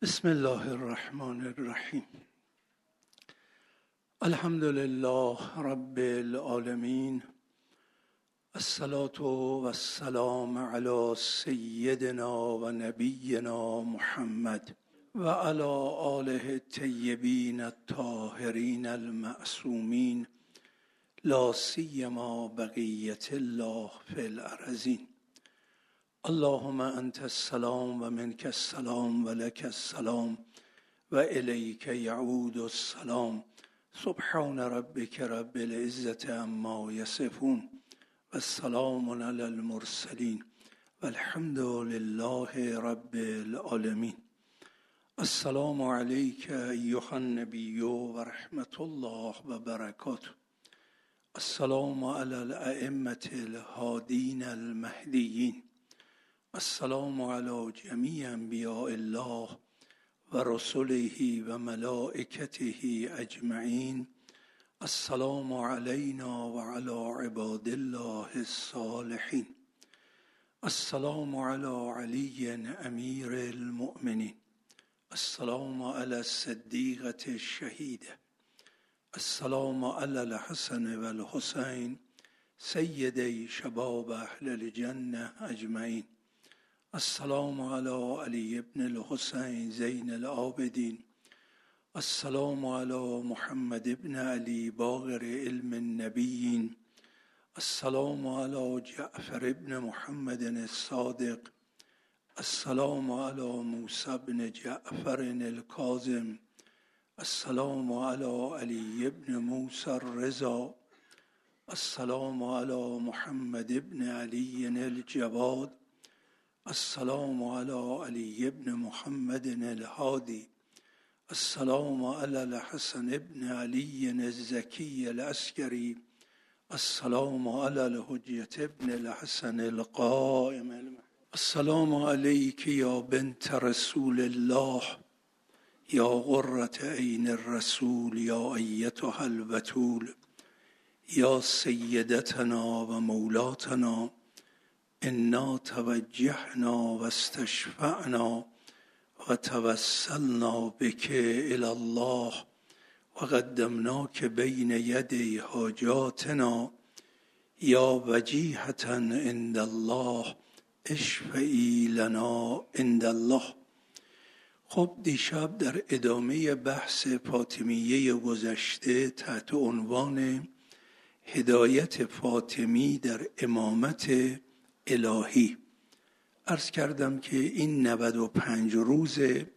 بسم الله الرحمن الرحیم. الحمد لله رب العالمین، الصلاة و السلام علی سیدنا و نبینا محمد و علی آله الطیبین الطاهرین المعصومین، لا سیما بقیة الله فی الارضین. اللهم انت السلام و منک السلام و لک السلام و الیک یعود السلام. سبحان ربک رب العزة عما یصفون و السلام علی المرسلین و الحمد لله رب العالمین. السلام علیک ایها النبی و رحمت الله و برکاته. السلام علی الائمة الهادین المهدیین. السلام علی جمیع انبیاء الله و رسله و ملائکته اجمعین. السلام علینا و علی عباد الله الصالحین. السلام علی علی امیر المؤمنین. السلام علی الصدیقة الشهیده. السلام علی الحسن و الحسین سیدی شباب اهل الجنه اجمعین. السلام علی علی ابن الحسین زین العابدین. السلام علی محمد ابن علی باقر علم النبیین. السلام علی جعفر ابن محمد الصادق. السلام علی موسی ابن جعفر الکاظم. السلام علی علی ابن موسی الرضا. السلام علی محمد ابن علی الجواد. السلام علی علی ابن محمد الهادی. السلام علی الحسن ابن علی الزکی العسکری. السلام علی الحجة ابن الحسن القائم. السلام علیک یا بنت رسول الله، یا قرة عین الرسول، یا ایتها البتول، یا سیدتنا و مولاتنا. انا توجهنا و استشفعنا و توسلنا بک الی الله و قدمناک بین یدی حاجاتنا. یا وجیهة عند الله اشفعی لنا عند الله. خب دیشب در ادامه بحث فاطمیه گذشته تحت عنوان هدایت فاطمی در امامت الهی عرض کردم که این 95 روز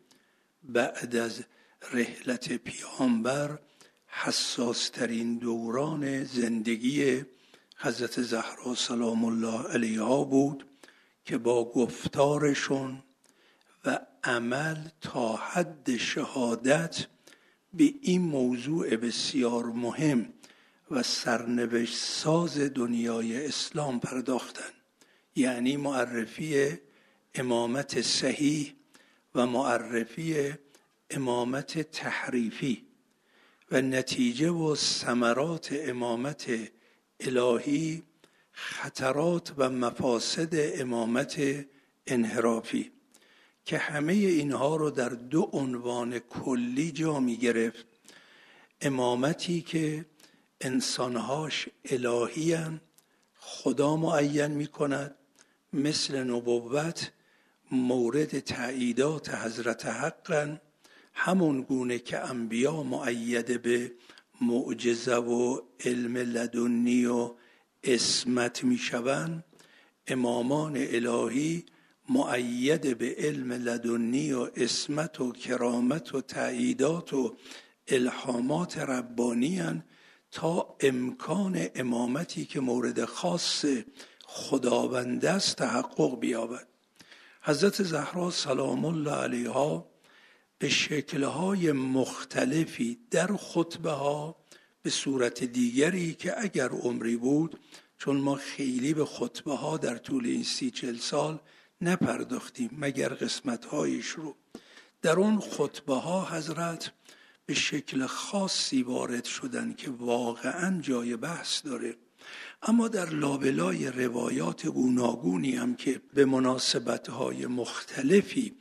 بعد از رحلت پیامبر حساس ترین دوران زندگی حضرت زهرا سلام الله علیها بود که با گفتارشون و عمل تا حد شهادت به این موضوع بسیار مهم و سرنوشت ساز دنیای اسلام پرداختن، یعنی معرفی امامت صحیح و معرفی امامت تحریفی و نتیجه و ثمرات امامت الهی، خطرات و مفاسد امامت انحرافی، که همه اینها رو در 2 عنوان کلی جا می گرفت. امامتی که انسانهاش الهی‌اند، خدا معین می کند، مثل نبوت مورد تأییدات حضرت حقن، همون گونه که انبیا مؤید به معجزه و علم لدنی و عصمت می شوند. امامان الهی مؤید به علم لدنی و عصمت و کرامت و تأییدات و الهامات ربانی هستند تا امکان امامتی که مورد خاص خداوند است تحقق بیابد. حضرت زهرا سلام الله علیها به شکل‌های مختلفی در خطبه ها به صورت دیگری که اگر عمری بود، چون ما خیلی به خطبه ها در طول این 30-40 سال نپرداختیم مگر قسمت هایش رو، در اون خطبه ها حضرت به شکل خاصی وارد شدن که واقعا جای بحث داره. اما در لابلای روایات گوناگونی هم که به مناسبت‌های مختلفی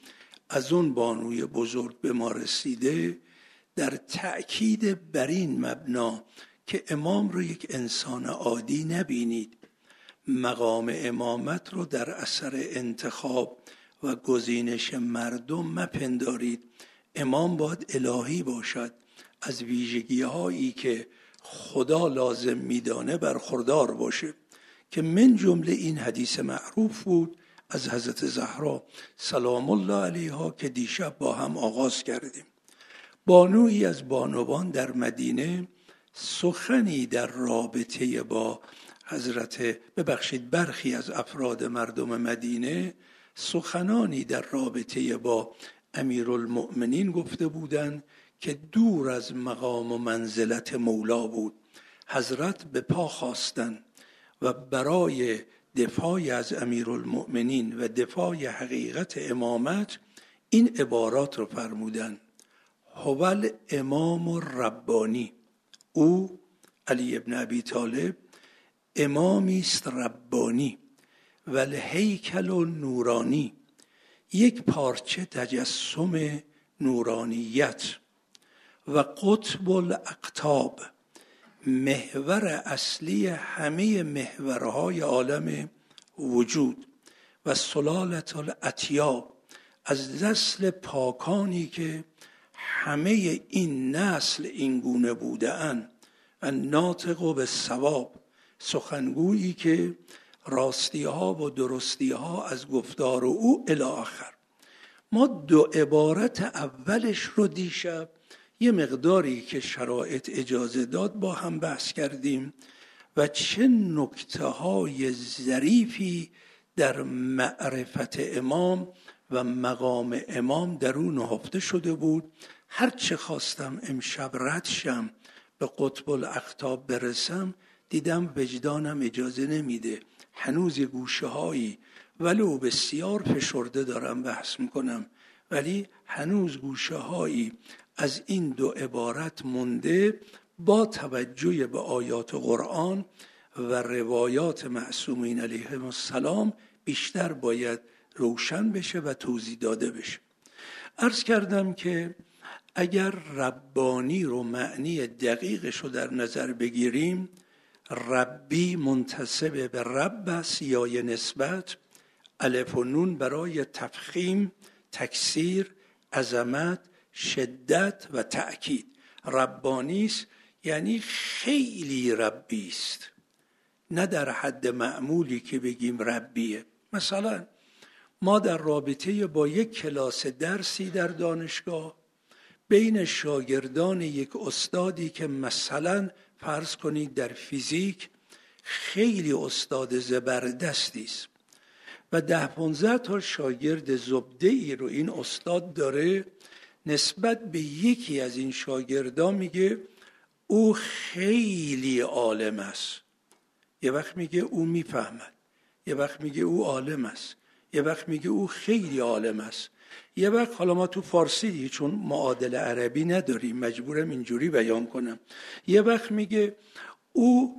از اون بانوی بزرگ به ما رسیده، در تأکید بر این مبنا که امام رو یک انسان عادی نبینید، مقام امامت رو در اثر انتخاب و گزینش مردم مپندارید. امام باید الهی باشد، از ویژگی هایی که خدا لازم میدانه برخوردار باشه، که من جمله این حدیث معروف بود از حضرت زهرا سلام الله علیها که دیشب با هم آغاز کردیم. بانویی از بانوان در مدینه سخنی در رابطه با برخی از افراد مردم مدینه سخنانی در رابطه با امیرالمؤمنین گفته بودند که دور از مقام و منزلت مولا بود. حضرت به پا خواستند و برای دفاع از امیرالمؤمنین و دفاع حقیقت امامت این عبارات رو فرمودند: هو امام الربانی، او علی ابن ابی طالب امامی است ربانی، و الهیکل نورانی، یک پارچه تجسم نورانیت، و قطب الاقطاب، محور اصلی همه محورهای عالم وجود، و سلالة الاطیاب، از نسل پاکانی که همه این نسل این گونه بوده اند، و ناطق بالصواب، سخنگویی که راستی ها و درستی ها از گفتار او الی آخر. ما دو عبارت اولش رو دیشب یه مقداری که شرایط اجازه داد با هم بحث کردیم و چه نکته های ظریفی در معرفت امام و مقام امام در اون نهفته شده بود. هرچه خواستم امشب رد شم به قطب الاقطاب برسم، دیدم وجدانم اجازه نمیده. هنوز یه گوشه هایی ولو بسیار فشرده دارم بحث میکنم، ولی هنوز گوشه هایی از این دو عبارت مونده. با توجه به آیات قرآن و روایات معصومین علیهم السلام بیشتر باید روشن بشه و توضیح داده بشه. عرض کردم که اگر ربانی رو معنی دقیقش رو در نظر بگیریم، ربی منتسب به رب است یا نسبت، الف و نون برای تفخیم، تکثیر، عظمت، شدت و تأکید. ربانی است یعنی خیلی ربی است، نه در حد معمولی که بگیم ربیه. مثلا ما در رابطه با یک کلاس درسی در دانشگاه بین شاگردان یک استادی که مثلا فرض کنید در فیزیک خیلی استاد زبردستی است و 10-15 تا شاگرد زبده ای رو این استاد داره، نسبت به یکی از این شاگردان میگه او خیلی عالم است، یه وقت میگه او میفهمد، یه وقت میگه او عالم است، یه وقت میگه او خیلی عالم است، یه وقت، حالا ما تو فارسی چون معادل عربی نداریم مجبورم اینجوری بیان کنم، یه وقت میگه او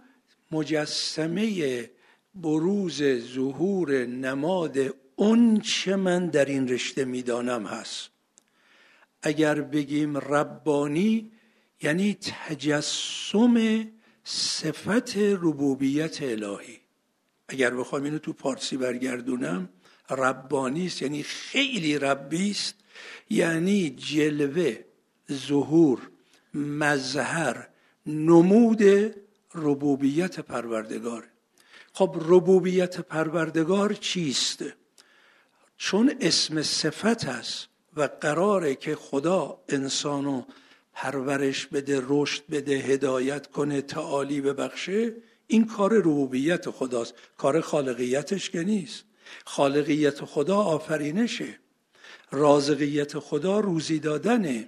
مجسمه بروز ظهور نماد اون چه من در این رشته میدانم هست. اگر بگیم ربانی یعنی تجسم صفت ربوبیت الهی. اگر بخوام اینو تو فارسی برگردونم، ربانی است یعنی خیلی ربی است، یعنی جلوه، ظهور، مظهر، نمود ربوبیت پروردگار. خب ربوبیت پروردگار چیست؟ چون اسم صفت است و قراره که خدا انسانو پرورش بده، رشد بده، هدایت کنه، تعالی ببخشه، این کار ربوبیت خداست، کار خالقیتش که نیست. خالقیت خدا آفرینشه، رازقیت خدا روزی دادنه،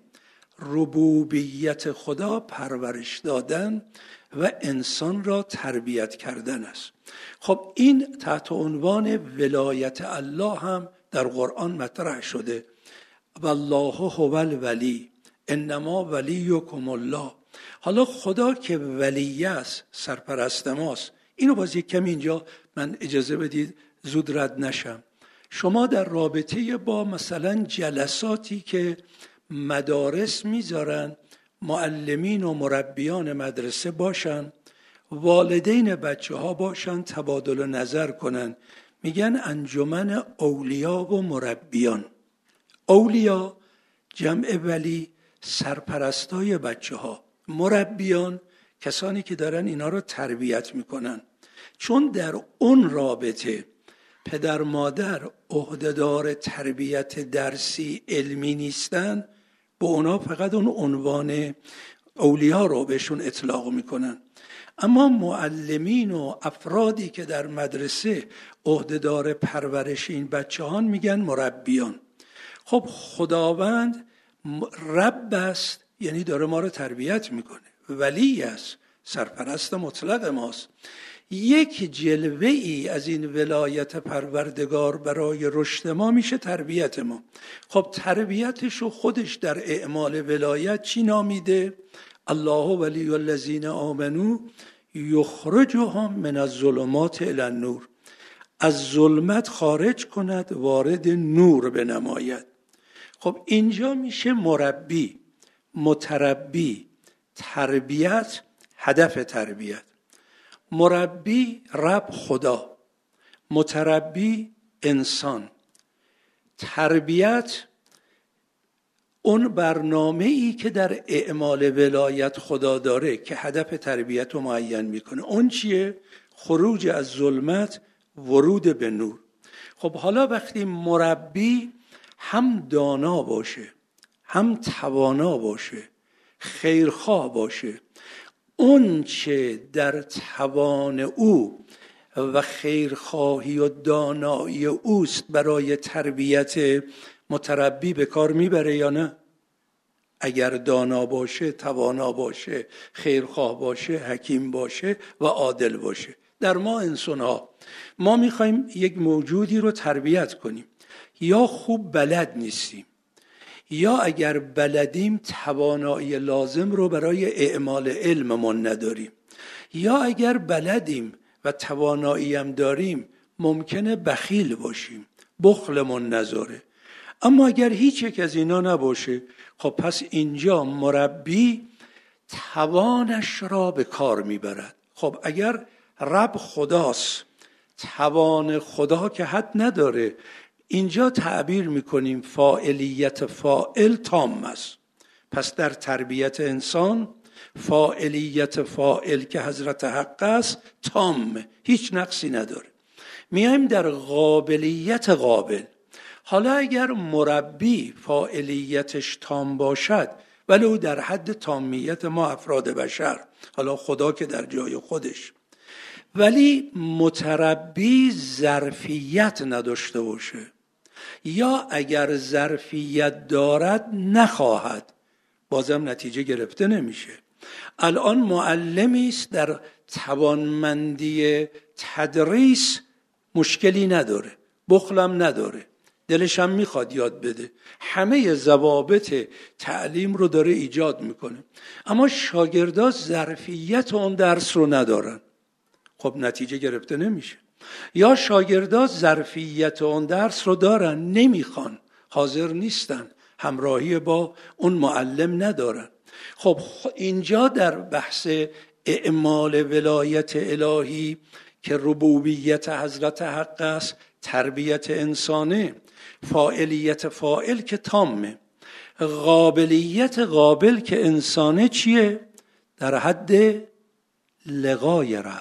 ربوبیت خدا پرورش دادن و انسان را تربیت کردن است. خب این تحت عنوان ولایت الله هم در قرآن مطرح شده. والله هو الولی انما ولیکم الله. حالا خدا که ولی است، سرپرست ماست. اینو باز یک کمی اینجا من اجازه بدید زود رد نشم. شما در رابطه با مثلا جلساتی که مدارس میذارن، معلمین و مربیان مدرسه باشن، والدین بچه ها باشن، تبادل نظر کنن، میگن انجمن اولیا و مربیان. اولیا جمع ولی، سرپرستای بچه ها. مربیان کسانی که دارن اینا رو تربیت میکنن. چون در اون رابطه پدر مادر عهدهدار تربیت درسی علمی نیستن، به اونا فقط اون عنوان اولیا رو بهشون اطلاق میکنن. اما معلمین و افرادی که در مدرسه عهدهدار پرورش این بچه‌هان میگن مربیان. خب خداوند رب است، یعنی داره ما رو تربیت میکنه، ولی است، سرپرست مطلق ماست. یک جلوه ای از این ولایت پروردگار برای رشد ما میشه تربیت ما. خب تربیتشو خودش در اعمال ولایت چی نامیده؟ الله ولی الذین آمنوا یخرجهم من الظلمات الی النور. از ظلمت خارج کند وارد نور بنماید. خب اینجا میشه مربی، متربی، تربیت، هدف تربیت. مربی رب خدا، متربی انسان، تربیت اون برنامه‌ای که در اعمال ولایت خدا داره که هدف تربیت رو معین میکنه. اون چیه؟ خروج از ظلمت، ورود به نور. خب حالا وقتی مربی هم دانا باشه، هم توانا باشه، خیرخواه باشه، اون چه در توان او و خیرخواهی و دانایی اوست برای تربیت متربی به کار میبره یا نه؟ اگر دانا باشه، توانا باشه، خیرخواه باشه، حکیم باشه و عادل باشه. در ما انسان ها ما میخوایم یک موجودی رو تربیت کنیم، یا خوب بلد نیستیم، یا اگر بلدیم توانایی لازم رو برای اعمال علممون نداریم، یا اگر بلدیم و توانایی هم داریم ممکنه بخیل باشیم، بخلمون نذاره. اما اگر هیچ یک از اینا نباشه، خب پس اینجا مربی توانش را به کار میبرد. خب اگر رب خداست، توان خدا که حد نداره، اینجا تعبیر میکنیم فاعلیت فاعل تام است. پس در تربیت انسان فاعلیت فاعل که حضرت حق است تام، هیچ نقصی نداره. میایم در قابلیت قابل. حالا اگر مربی فاعلیتش تام باشد، ولو در حد تامیت ما افراد بشر، حالا خدا که در جای خودش، ولی متربی ظرفیت نداشته باشه، یا اگر ظرفیت دارد نخواهد، بازم نتیجه گرفته نمیشه. الان معلمی است در توانمندی تدریس مشکلی نداره، بخلم نداره، دلش هم میخواد یاد بده، همه ضوابط تعلیم رو داره ایجاد میکنه، اما شاگردا ظرفیت اون درس رو ندارن، خب نتیجه گرفته نمیشه. یا شاگردا ظرفیت اون درس رو دارن، نمیخوان، حاضر نیستن، همراهی با اون معلم ندارن. خب اینجا در بحث اعمال ولایت الهی که ربوبیت حضرت حق است، تربیت انسانه، فاعلیت فاعل که تامه، قابلیت قابل که انسانه چیه؟ در حد لقای رب.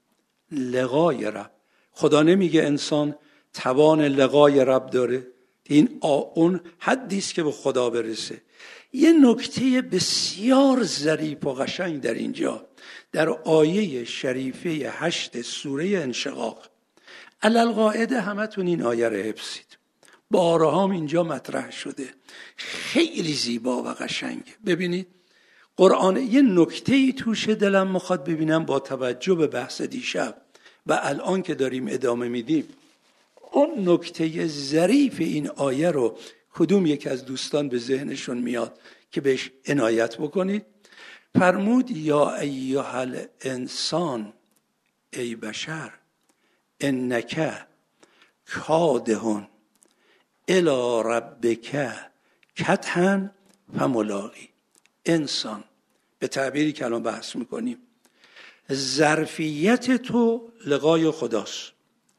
لقای رب. خدا نمیگه انسان توان لقای رب داره، این اون حدیست که به خدا برسه. یه نکته بسیار ظریف و قشنگ در اینجا، در آیه شریفه 8 سوره انشقاق، علالقاعده همتون این آیه رو حفظید، بارها هم اینجا مطرح شده، خیلی زیبا و قشنگه. ببینید قرآن یه نکته‌ای توشه، دلم میخواد ببینم با توجه به بحث دیشب و الان که داریم ادامه میدیم، اون نکته ظریف این آیه رو کدوم یک از دوستان به ذهنشون میاد که بهش عنایت بکنید. فرمود یا ایها الانسان، ای بشر، انک کادهون الی ربک کدحا فملاقی. انسان به تعبیری که الان بحث میکنیم، ظرفیت تو لقای خداست.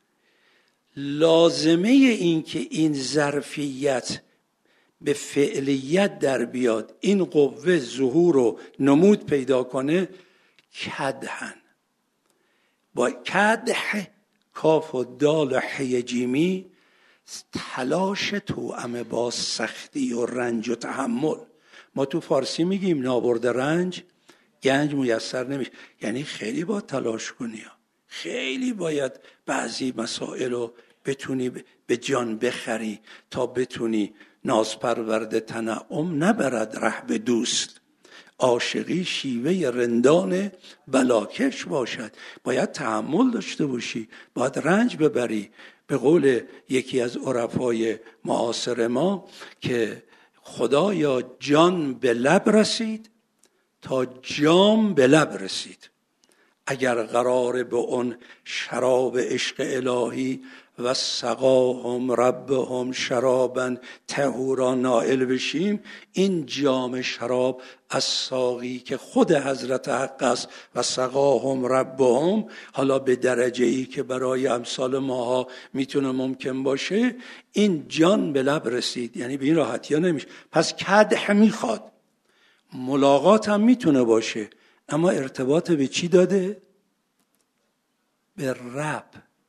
لازمه این که این ظرفیت به فعلیت در بیاد، این قوه ظهور و نمود پیدا کنه، کدحن، با کدح کاف و دال و حی جیمی، تلاش توأم با سختی و رنج و تحمل. ما تو فارسی میگیم نابرد رنج گنج میسر نمیشه، یعنی خیلی باید تلاش کنی، خیلی باید بعضی مسائل رو بتونی به جان بخری تا بتونی نازپرورد تنعم نبرد ره به دوست. عاشقی شیوه رندان بلاکش باشد، باید تحمل داشته باشی، باید رنج ببری. به قول یکی از عرفای معاصر ما که خدایا جان به لب رسید تا جام به لب رسید. اگر قرار به اون شراب عشق الهی و سقاهم ربهم شرابا طهورا نائل بشیم، این جام شراب از ساقی که خود حضرت حق است و سقاهم ربهم، حالا به درجه ای که برای امثال ماها میتونه ممکن باشه، این جان به لب رسید، یعنی به این راحتی ها نمیشه. پس کدح میخواد، ملاقات هم میتونه باشه، اما ارتباط به چی داده؟ به رب.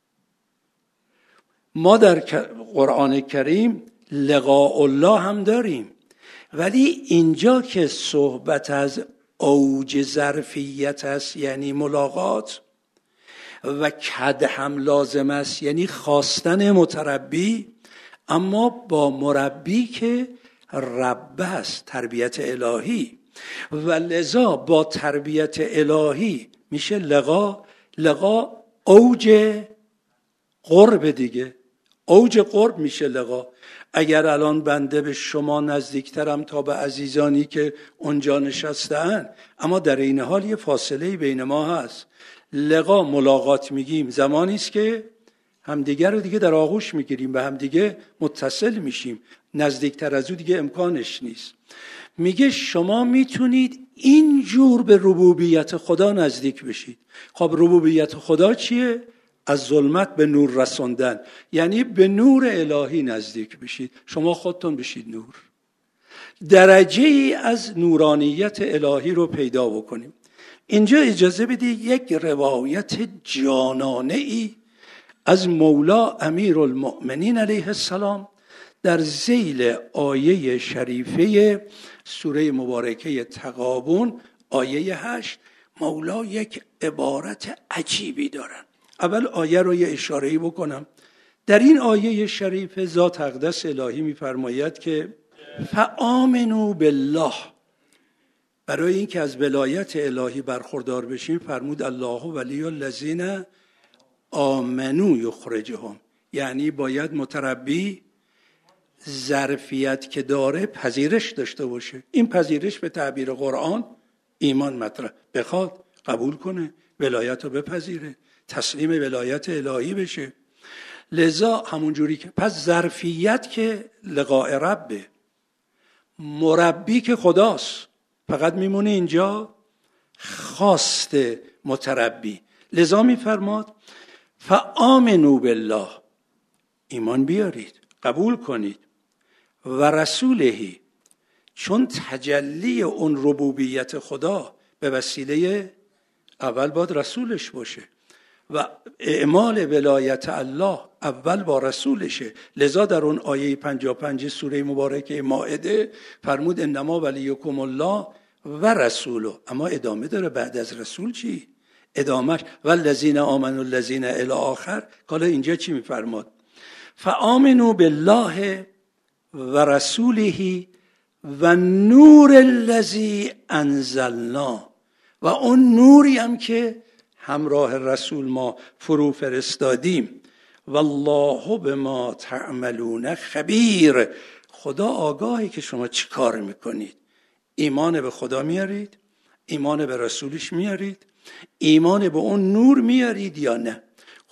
ما در قرآن کریم لقاء الله هم داریم، ولی اینجا که صحبت از اوج ظرفیت است یعنی ملاقات، و کد هم لازم است یعنی خواستن متربی، اما با مربی که رب است، تربیت الهی، و لذا با تربیت الهی میشه لقا اوج قرب دیگه، اوج قرب میشه لقا. اگر الان بنده به شما نزدیکترم تا به عزیزانی که اونجا نشستن، اما در این حال یه فاصله بین ما هست. لقا ملاقات میگیم زمانی است که همدیگه رو دیگه در آغوش میگیریم، به همدیگه متصل میشیم، نزدیکتر از او دیگه امکانش نیست. میگه شما میتونید اینجور به ربوبیت خدا نزدیک بشید. خب ربوبیت خدا چیه؟ از ظلمت به نور رساندن، یعنی به نور الهی نزدیک بشید. شما خودتون بشید نور، درجه ای از نورانیت الهی رو پیدا بکنیم. اینجا اجازه بدید یک روایت جانانه ای از مولا امیرالمؤمنین علیه السلام در ذیل آیه شریفه سوره مبارکه تغابن آیه 8 مولا یک عبارت عجیبی دارن. اول آیه رو یه اشاره‌ای بکنم. در این آیه شریف ذات اقدس الهی می‌فرماید که فآمنوا بالله، برای اینکه از ولایت الهی برخوردار بشیم فرمود الله ولی الذین آمنوا یخرجهم، یعنی باید متربی ظرفیت که داره پذیرش داشته باشه. این پذیرش به تعبیر قرآن ایمان مطرح بخواد قبول کنه، ولایت رو بپذیره، تسلیم ولایت الهی بشه. لذا همون جوری که پس ظرفیت که لقاء ربه، مربی که خداست، فقط میمونه اینجا خواست متربی. لذا میفرماد فآمنوا بالله، ایمان بیارید، قبول کنید، و رسولهی، چون تجلی اون ربوبیت خدا به وسیله اول باید رسولش باشه و اعمال ولایت الله اول با رسولشه. لذا در اون آیه 55 سوره مبارکه مائده فرمود انما ولیکم الله و رسوله، اما ادامه داره. بعد از رسول چی؟ ادامهش والذین آمنوا الذین الی آخر. حالا اینجا چی میفرماد؟ فآمنوا بالله و رسوله و نور الذی انزلنا، و اون نوری هم که همراه رسول ما فرو فرستادیم. والله بما تعملون خبیر، خدا آگاهی که شما چی کار میکنید. ایمان به خدا میارید؟ ایمان به رسولش میارید؟ ایمان به اون نور میارید یا نه؟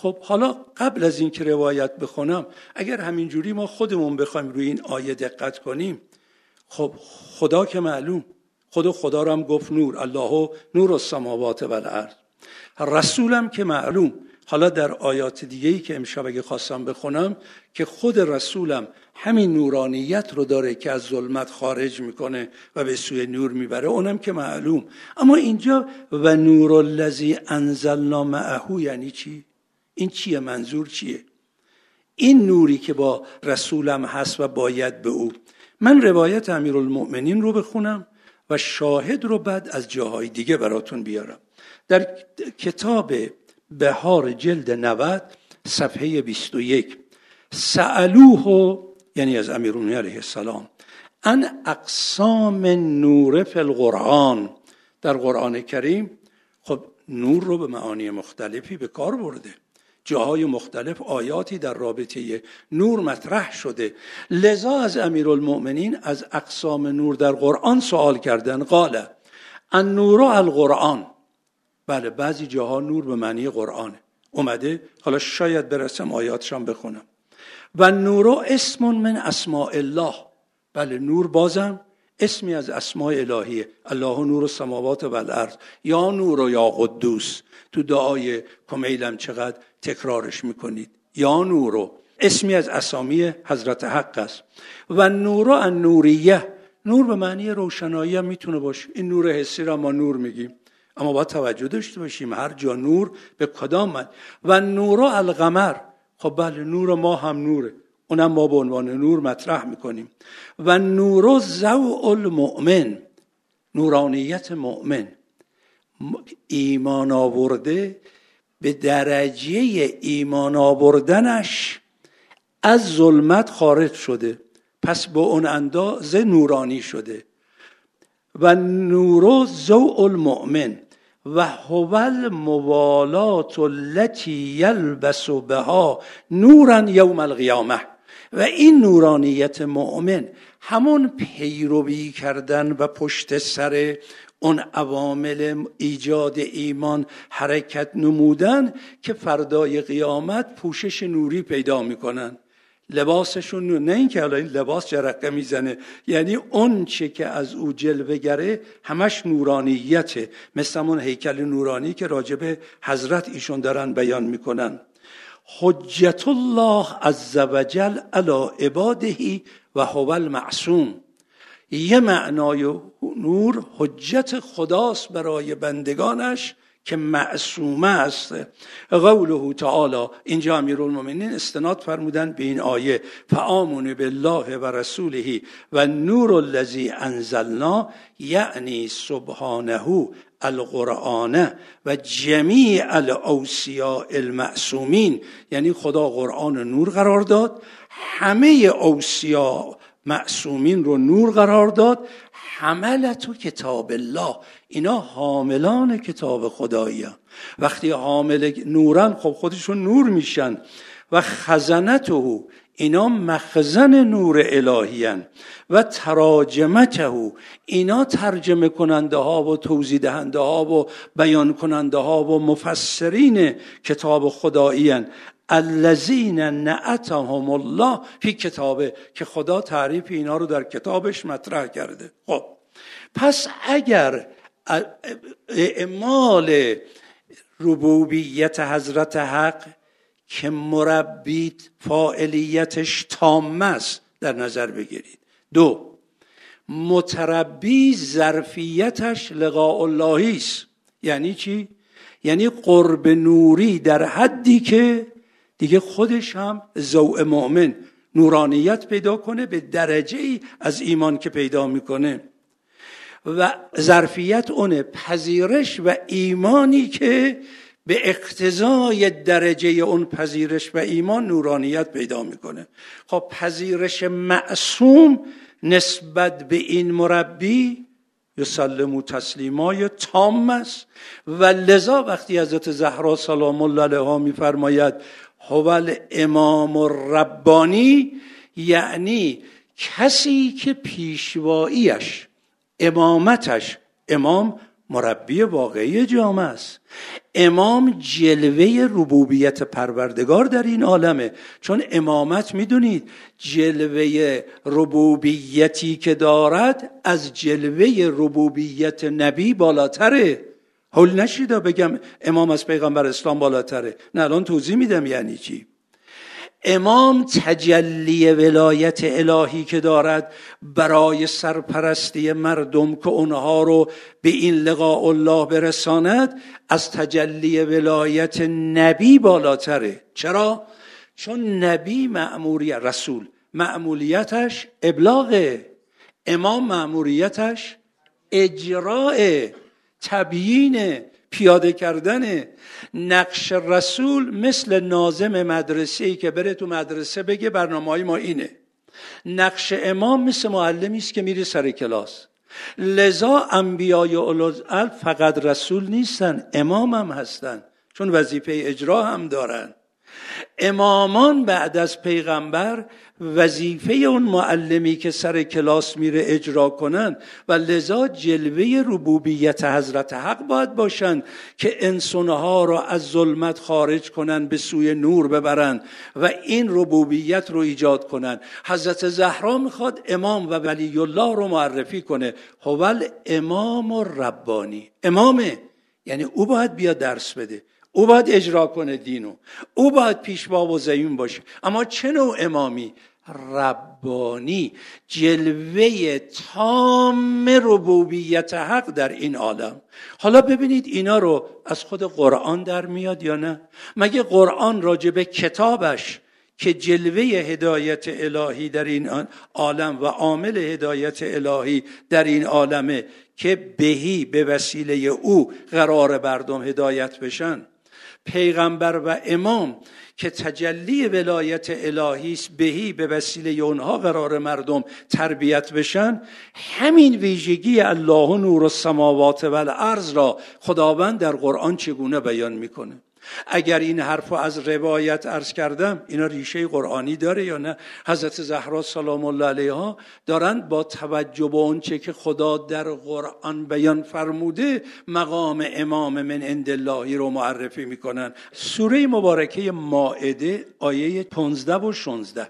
خب حالا قبل از این که روایت بخونم، اگر همینجوری ما خودمون بخوایم روی این آیه دقت کنیم، خب خدا که معلوم، خدا رو هم گفت نور، الله نور السماوات و الارض. رسولم که معلوم. حالا در آیات دیگه‌ای که امشب اگه خواستم بخونم که خود رسولم همین نورانیت رو داره که از ظلمت خارج میکنه و به سوی نور میبره، اونم که معلوم. اما اینجا و نور الذی انزلنا معه یعنی چی؟ این چیه؟ منظور چیه؟ این نوری که با رسولم هست و باید به او. من روایت امیرالمؤمنین رو بخونم و شاهد رو بعد از جاهای دیگه براتون بیارم. در کتاب بهار جلد 90 صفحه 21 سألوه، یعنی از امیرالمؤمنین علیه السلام، ان اقسام نور فی القرآن. در قرآن کریم خب نور رو به معانی مختلفی به کار برده، جاهای مختلف آیاتی در رابطه نور مطرح شده. لذا از امیرالمؤمنین از اقسام نور در قرآن سوال کردن. قال النور القرآن. بله بعضی جاها نور به معنی قرآنه اومده، حالا شاید برسم آیاتشان بخونم. و نور اسم من اسماء الله. بله نور بازم اسمی از اسماء الهیه، الله نور السماوات و الارض، یا نور و یا قدوس. تو دعای کمیلم چقدر تکرارش میکنید، یا نور، اسمی از اسامی حضرت حق است. و نور النوریه، نور به معنی روشنایی هم میتونه باشه. این نور حسی را ما نور میگیم، اما باید توجه داشته باشیم هر جا نور به کدام من. و نور القمر، خب بله نور ما هم نوره، اونم ما به عنوان نور مطرح میکنیم. و نور ضوء المؤمن، نورانیت مؤمن، ایمان آورده به درجه ایمان آوردنش از ظلمت خارج شده، پس به اون اندازه نورانی شده. و نور ضوء المؤمن و هو الموالات التي یلبس بها نورا یوم القیامه. و این نورانیت مؤمن همون پیروی کردن و پشت سر اون عوامل ایجاد ایمان حرکت نمودن که فردای قیامت پوشش نوری پیدا میکنن، لباسشون نور. نه این که حالا این لباس جرقه میزنه، یعنی اون چه که از او جلوه گره همش نورانیته، مثل همون هیکل نورانی که راجب حضرت ایشون دارن بیان میکنن. حجت الله عز وجل علی عباده و هو المعصوم. یه معنای نور حجت خداست برای بندگانش که معصومه است. قوله تعالی، اینجا امیرالمؤمنین استناد فرمودن به این آیه فآمنوا بالله و رسوله و نور الذی انزلنا، یعنی سبحانه القرآن و جمیع الاوصیاء المعصومین. یعنی خدا قرآن نور قرار داد، همه اوصیا معصومین رو نور قرار داد. حملت کتاب الله، اینا حاملان کتاب خدایی هستند. وقتی حامل نورن خب خودشون نور میشن. و خزنته، اینا مخزن نور الهی هستند. و تراجمته، اینا ترجمه کننده ها و توضیح دهنده ها و بیان کننده ها و مفسرین کتاب خدایی هستند. الذین نعتهم الله فی کتابه، که خدا تعریف اینا رو در کتابش مطرح کرده. خب پس اگر اعمال ربوبیت حضرت حق که مربی فاعلیتش تام است در نظر بگیرید، دو متربی ظرفیتش لقاء اللهی است. یعنی چی؟ یعنی قرب نوری در حدی که دیگه خودش هم ضوء مؤمن نورانیت پیدا کنه به درجه ای از ایمان که پیدا میکنه. و ظرفیت اونه پذیرش و ایمانی که به اقتضای درجه اون پذیرش و ایمان نورانیت پیدا میکنه. خب پذیرش معصوم نسبت به این مربی یسلم تسلیمای تام است. و لذا وقتی حضرت زهرا سلام الله علیها میفرماید هو الامام الربانی، یعنی کسی که پیشواییش، امامتش، امام مربی واقعی جامعه است. امام جلوه ربوبیت پروردگار در این عالمه، چون امامت میدونید جلوه ربوبیتی که دارد از جلوه ربوبیت نبی بالاتره. حول نشیده بگم امام از پیغمبر اسلام بالاتره، نه الان توضیح میدم یعنی چی. امام تجلی ولایت الهی که دارد برای سرپرستی مردم که اونها رو به این لقاء الله برساند از تجلی ولایت نبی بالاتره. چرا؟ چون نبی رسول مأموریتش ابلاغه، امام مأموریتش اجراء، تبیین، پیاده کردن. نقش رسول مثل ناظم مدرسه‌ای که بره تو مدرسه بگه برنامه‌های ما اینه. نقش امام مثل معلمی است که میره سر کلاس. لذا انبیای اولوالعلم فقط رسول نیستن، امام هم هستن، چون وظیفه اجرا هم دارن. امامان بعد از پیغمبر وظیفه اون معلمی که سر کلاس میره اجرا کنن و لذا جلوه ربوبیت حضرت حق باید باشن که انسانها را از ظلمت خارج کنن به سوی نور ببرن و این ربوبیت رو ایجاد کنن. حضرت زهرا میخواد امام و ولی الله رو معرفی کنه. هو امام ربانی، امامه یعنی او باید بیاد درس بده، او باید اجرا کنه دینو، او باید پیشوا و زعیم باشه. اما چه نوع امامی؟ ربانی، جلوه تام ربوبیت حق در این عالم. حالا ببینید اینا رو از خود قرآن در میاد یا نه؟ مگه قرآن راجب کتابش که جلوه هدایت الهی در این عالم و عامل هدایت الهی در این عالمه که بهی به وسیله او قرار مردم هدایت بشن، پیغمبر و امام که تجلی ولایت الهی است بهی به وسیله اونها قرار مردم تربیت بشن، همین ویژگی الله نور السماوات و الارض را خداوند در قرآن چگونه بیان میکنه؟ اگر این حرفو از روایت عرض کردم، اینا ریشه قرآنی داره یا نه؟ حضرت زهرا سلام الله علیها دارن با توجه به اون چه که خدا در قرآن بیان فرموده مقام امام من عند الله رو معرفی میکنن. سوره مبارکه مائده آیه 15 و 16: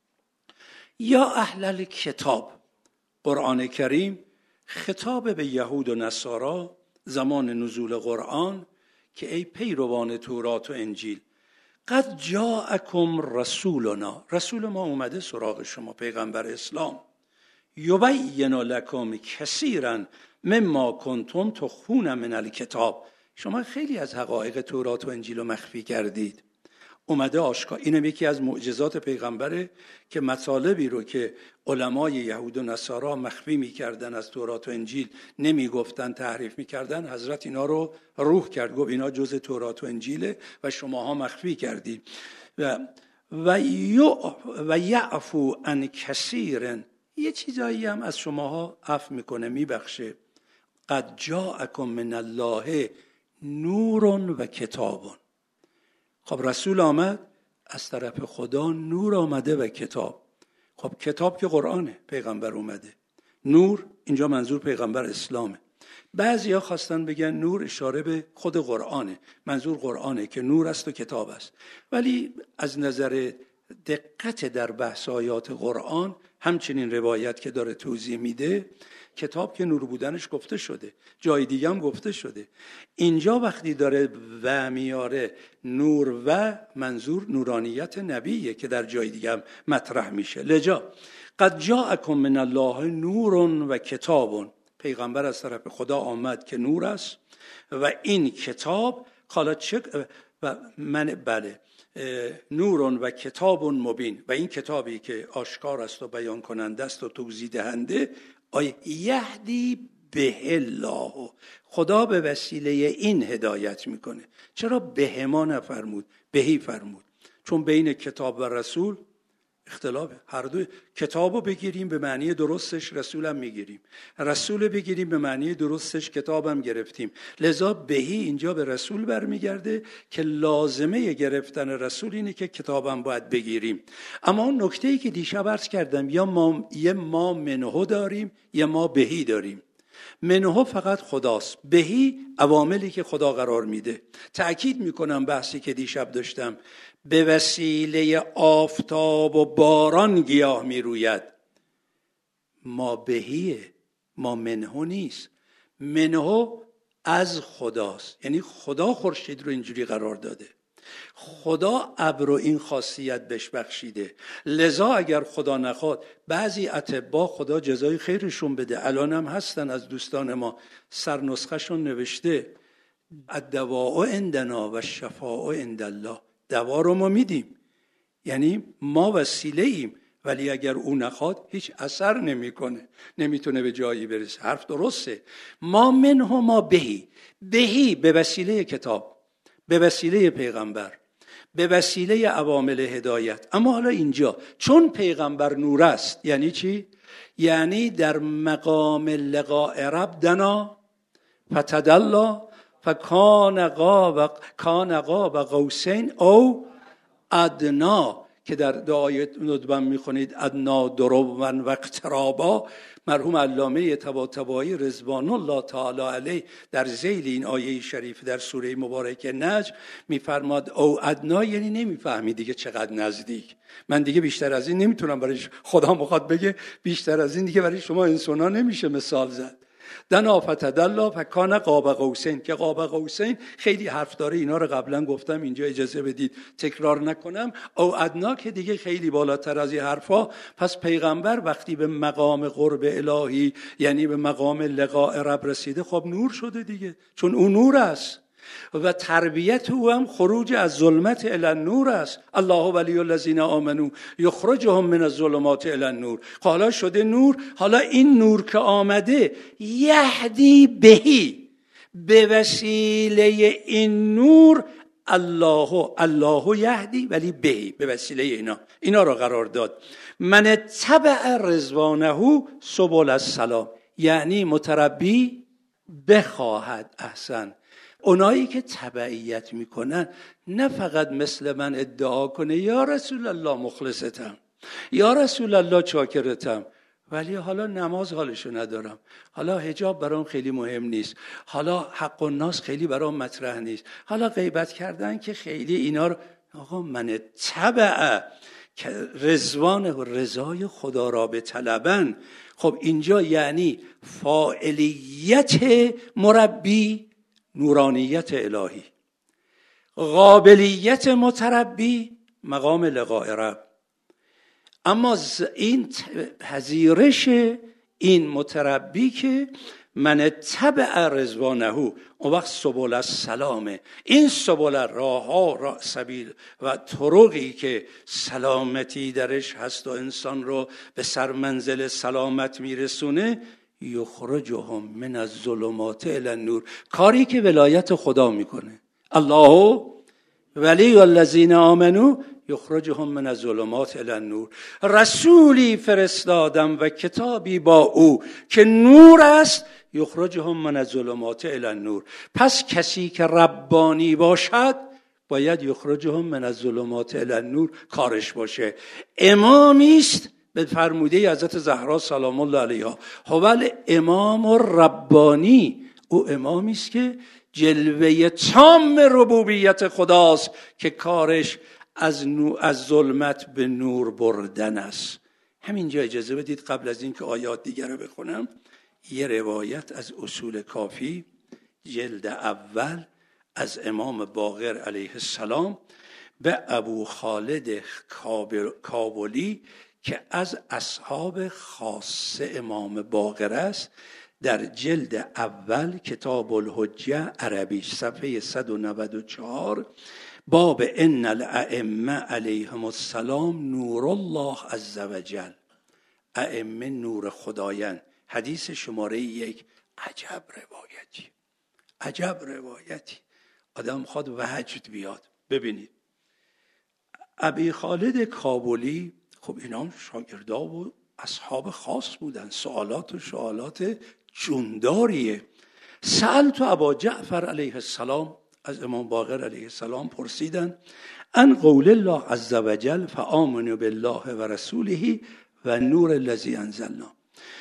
یا اهل الکتاب، قرآن کریم خطاب به یهود و نصارا زمان نزول قرآن که ای پیروان تورات و انجیل، قد جاءکم رسولنا، رسول ما اومده سراغ شما پیغمبر اسلام، یبین لکم کثیرا مما کنتم تخفون من الکتاب، شما خیلی از حقایق تورات و انجیل رو مخفی کردید. اومده آشکار. اینم یکی از معجزات پیغمبره که مطالبی رو که علمای یهود و نصارا مخفی میکردن از تورات و انجیل، نمیگفتن، تحریف میکردن، حضرت اینا رو روح کرد، گفت اینا جز تورات و انجیله و شماها مخفی کردید. و یعفو عن کثیر، یه چیزایی هم از شماها عفو میکنه، میبخشه. قد جاءکم من الله نور و کتاب. خب رسول آمد، از طرف خدا نور آمده و کتاب. خب کتاب که قرآنه، پیغمبر اومده. نور اینجا منظور پیغمبر اسلامه. بعضیا خواستن بگن نور اشاره به خود قرآنه، منظور قرآنه که نور است و کتاب است. ولی از نظر دقت در بحث آیات قرآن، همچنین روایت که داره توضیح میده، کتاب که نور بودنش گفته شده، جای دیگه هم گفته شده. اینجا وقتی داره و میاره نور و منظور نورانیت نبیه که در جای دیگه هم مطرح میشه. لجا قد جاءکم من الله نور و کتاب، پیغمبر از طرف خدا آمد که نور است و این کتاب حالا چه و من بله نور و کتاب مبین، و این کتابی که آشکار است و بیان کننده است و توضیح دهنده، یهدی به الله، خدا به وسیله این هدایت میکنه. چرا به ما نفرمود، بهی فرمود؟ چون بین کتاب و رسول اختلافه. هر دو کتابو بگیریم به معنی درستش، رسولم میگیریم، رسول بگیریم به معنی درستش، کتابم گرفتیم. لذا بهی اینجا به رسول برمیگرده که لازمه گرفتن رسول اینه که کتابم باید بگیریم. اما اون نکته‌ای که دیشب عرض کردم، یا ما منه داریم یا ما بهی داریم. منه فقط خداست، بهی عواملی که خدا قرار میده. تأکید میکنم بحثی که دیشب داشتم، به وسیله آفتاب و باران گیاه میروید. ما بهیه، ما منه نیست. منه از خداست، یعنی خدا خورشید رو اینجوری قرار داده، خدا ابر رو این خاصیت بهش بخشیده. لذا اگر خدا نخواد بعضی اطباء خدا جزای خیرشون بده، الان هم هستن از دوستان ما، سرنسخه‌شون نوشته الدواء عندنا و الشفاء عند الله. دوا رو ما میدیم، یعنی ما وسیله ایم، ولی اگر او نخواد هیچ اثر نمیکنه، نمیتونه به جایی برسه. حرف درسته. ما منه ما بهی، بهی به وسیله کتاب، به وسیله پیغمبر، به وسیله عوامل هدایت. اما حالا اینجا چون پیغمبر نور است، یعنی چی؟ یعنی در مقام لقاء رب دنا فتدلی فکان قاب قوسین او ادنا، که در دعای ندبم میخونید ادنا دروا و اقترابا. مرحوم علامه طباطبایی رضوان الله تعالی علیه در ذیل این آیه شریف در سوره مبارک نجم میفرماد او ادنا، یعنی نمیفهمی دیگه چقدر نزدیک. من دیگه بیشتر از این نمیتونم برای خدا میخواد بگه بیشتر از این دیگه برای شما انسانا نمیشه مثال زد. دنا فتدلی فکان قاب قوسین، که قاب قوسین خیلی حرف داره، اینا رو قبلا گفتم، اینجا اجازه بدید تکرار نکنم. او ادنا که دیگه خیلی بالاتر از این حرفا. پس پیغمبر وقتی به مقام قرب الهی، یعنی به مقام لقاء رب رسیده، خب نور شده دیگه، چون او نور است و تربیت او هم خروج از ظلمت الی النور است. الله ولی الذین آمنوا یخرجهم من الظلمات الی النور. حالا شده نور، حالا این نور که آمده یهدی بهی، به وسیله این نور الله یهدی، ولی بهی به وسیله اینا رو قرار داد. من تبع رضوانه سبل السلام، یعنی متربی بخواهد. احسن. اونایی که تبعیت میکنن نه فقط مثل من ادعا کنه یا رسول الله مخلصتم، یا رسول الله چاکرتم، ولی حالا نماز حالشو ندارم، حالا حجاب برام خیلی مهم نیست، حالا حق الناس خیلی برام مطرح نیست، حالا غیبت کردن که خیلی اینا رو. آقا من تبع که رضوان و رضای خدا را به طلبن. خب اینجا یعنی فاعلیت مربی نورانیت الهی، قابلیت متربی مقام لقاء رب. اما این پذیرش این متربی که من تبع رضوانه، اون وقت سبل السلامه. این سبل راه سبیل و طرقی که سلامتی درش هست و انسان رو به سرمنزل سلامت میرسونه، یخرجهم من الظلمات الی النور، کاری که ولایت خدا میکنه. الله ولی الذین آمنوا یخرجهم من الظلمات الی النور. رسولی فرستادم و کتابی با او که نور است، یخرجهم من الظلمات الی النور. پس کسی که ربانی باشد باید یخرجهم من الظلمات الی النور کارش باشه. امامی است به فرموده حضرت زهرا سلام الله علیها، هو امام ربانی، او امامی است که جلوه تام ربوبیت خداست که کارش از ظلمت به نور بردن است. همینجا اجازه بدید قبل از اینکه آیات دیگر رو بخونم یه روایت از اصول کافی جلد اول از امام باقر علیه السلام به ابو خالد کابلی که از اصحاب خاص امام باقر است، در جلد اول کتاب الحجه عربی صفحه 194 باب ان الائمه علیهم السلام نور الله عزوجل. ائمه نور خدایند. حدیث شماره 1. عجب روایتی آدم خواد وجد بیاد. ببینید ابی خالد کابلی، خب اینا شاگردا و اصحاب خاص بودن، سوالات جونداریه. سألت ابا جعفر علیه السلام، از امام باقر علیه السلام پرسیدن ان قول الله عزوجل فآمنوا بالله و رسوله و نور الذی انزلنا.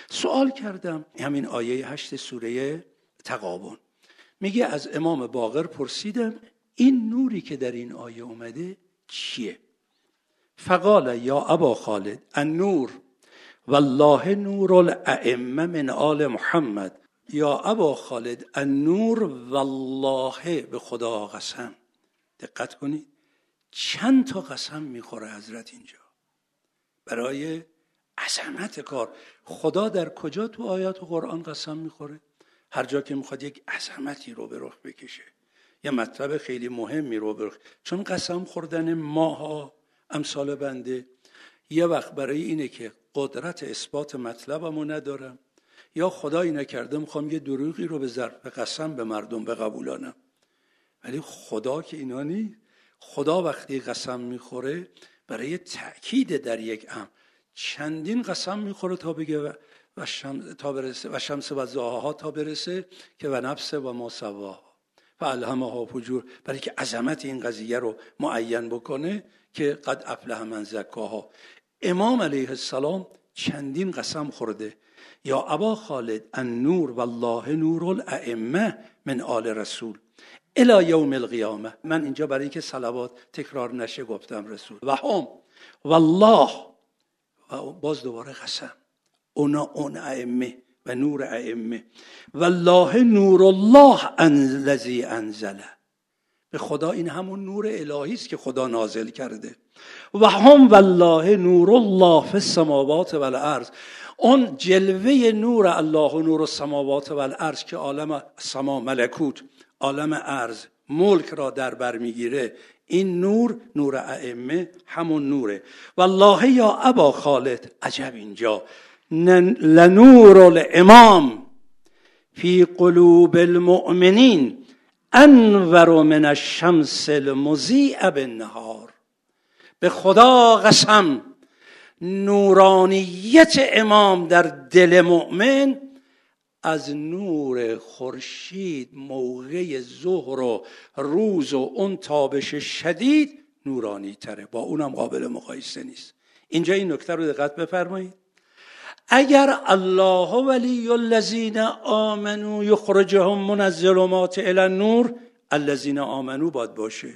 سوال کردم، همین آیه 8 سوره تغابن میگه از امام باقر پرسیدم این نوری که در این آیه اومده چیه؟ فقال یا ابا خالد النور والله نور الائمه من آل محمد. یا ابا خالد النور والله، به خدا قسم. دقت کنید چند تا قسم میخوره حضرت اینجا برای عظمت کار. خدا در کجا تو آیات قرآن قسم میخوره؟ هر جا که میخواد یک عظمتی رو به رخ بکشه، یه مطلب خیلی مهمی رو به رخ. چون قسم خوردن ماها امثال بنده یه وقت برای اینه که قدرت اثبات مطلبمو ندارم، یا خدایی نکرده میخوام یه دروغی رو به ضرب قسم به مردم بقبولانم. ولی خدا که اینا نیست. خدا وقتی قسم میخوره برای تأکید در یک امر چندین قسم میخوره تا بگه و شمس و ضحاها تا برسه که و نفس و ما سواها و الهمها فجور، برای که عظمت این قضیه رو معین بکنه که قد افلح من زکاها. امام علیه السلام چندین قسم خورده. یا ابا خالد النور والله نور الائمه من آل رسول الی یوم القیامه. من اینجا برای اینکه صلوات تکرار نشه گفتم رسول و هم والله، و باز دوباره قسم، اون ائمه و نور ائمه، والله نور الله الذی انزله، به خدا این همون نور الهی است که خدا نازل کرده. و هم والله نور الله فی السماوات و الارض، اون جلوه نور الله و نور السماوات و الارض که عالم سما ملکوت، عالم ارض ملک را در بر میگیره، این نور، نور ائمه همون نوره. والله یا ابا خالد، عجب اینجا، لنور الامام فی قلوب المؤمنین انور من الشمس المضیء بالنهار. به خدا قسم نورانیت امام در دل مؤمن از نور خورشید موقع ظهر و روز و اون تابش شدید نورانی تره، با اونم قابل مقایسه نیست. اینجا این نکته رو دقت بفرمایید. اگر الله ولی الذین آمنوا یخرجهم من الظلمات الی النور، الذین آمنوا باید باشه.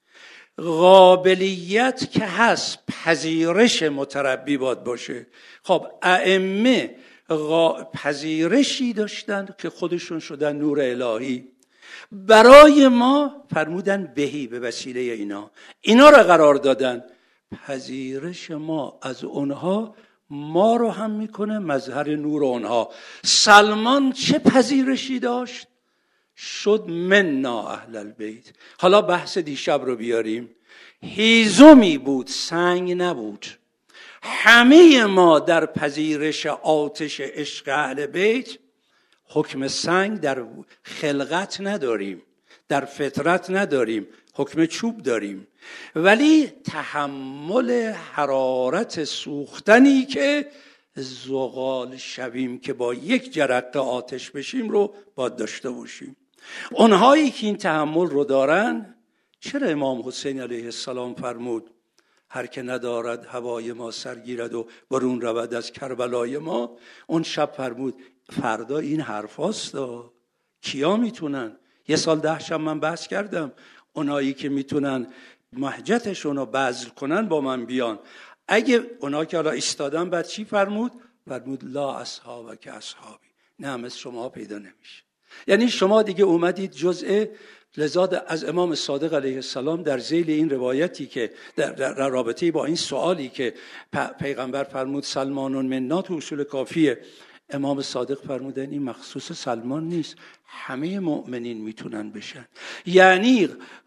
قابلیت که هست پذیرش متربی باید باشه. خب ائمه پذیرشی داشتن که خودشون شدن نور الهی، برای ما فرمودن بهی، به وسیله اینا را قرار دادن. پذیرش ما از اونها ما رو هم میکنه مظهر نور اونها. سلمان چه پذیرشی داشت؟ شد منا اهل البیت. حالا بحث دیشب رو بیاریم. هیزمی بود، سنگ نبود. همه ما در پذیرش آتش عشق اهل بیت حکم سنگ در خلقت نداریم، در فطرت نداریم، حکم چوب داریم. ولی تحمل حرارت سوختنی که زغال شویم که با یک جرقه آتش بشیم رو باید داشته باشیم. اونهایی که این تحمل رو دارن، چرا امام حسین علیه السلام فرمود هر که ندارد هوای ما سرگیرد و برون رود از کربلای ما؟ اون شب فرمود فردا این حرفاست، کیا میتونن؟ یه سال 10 شب من بحث کردم، اونایی که میتونن مهجتشون رو بذل کنن با من بیان. اگه اونا که حالا ایستادن، بعد چی فرمود؟ فرمود لا اصحاب که اصحابی، نه مثل شما پیدا نمیشه. یعنی شما دیگه اومدید جزء. لذا از امام صادق علیه السلام در ذیل این روایتی که در رابطه با این سوالی که پیغمبر فرمود سلمانون منا، تو اصول کافیه، امام صادق فرمودن این مخصوص سلمان نیست، همه مؤمنین میتونن بشن. یعنی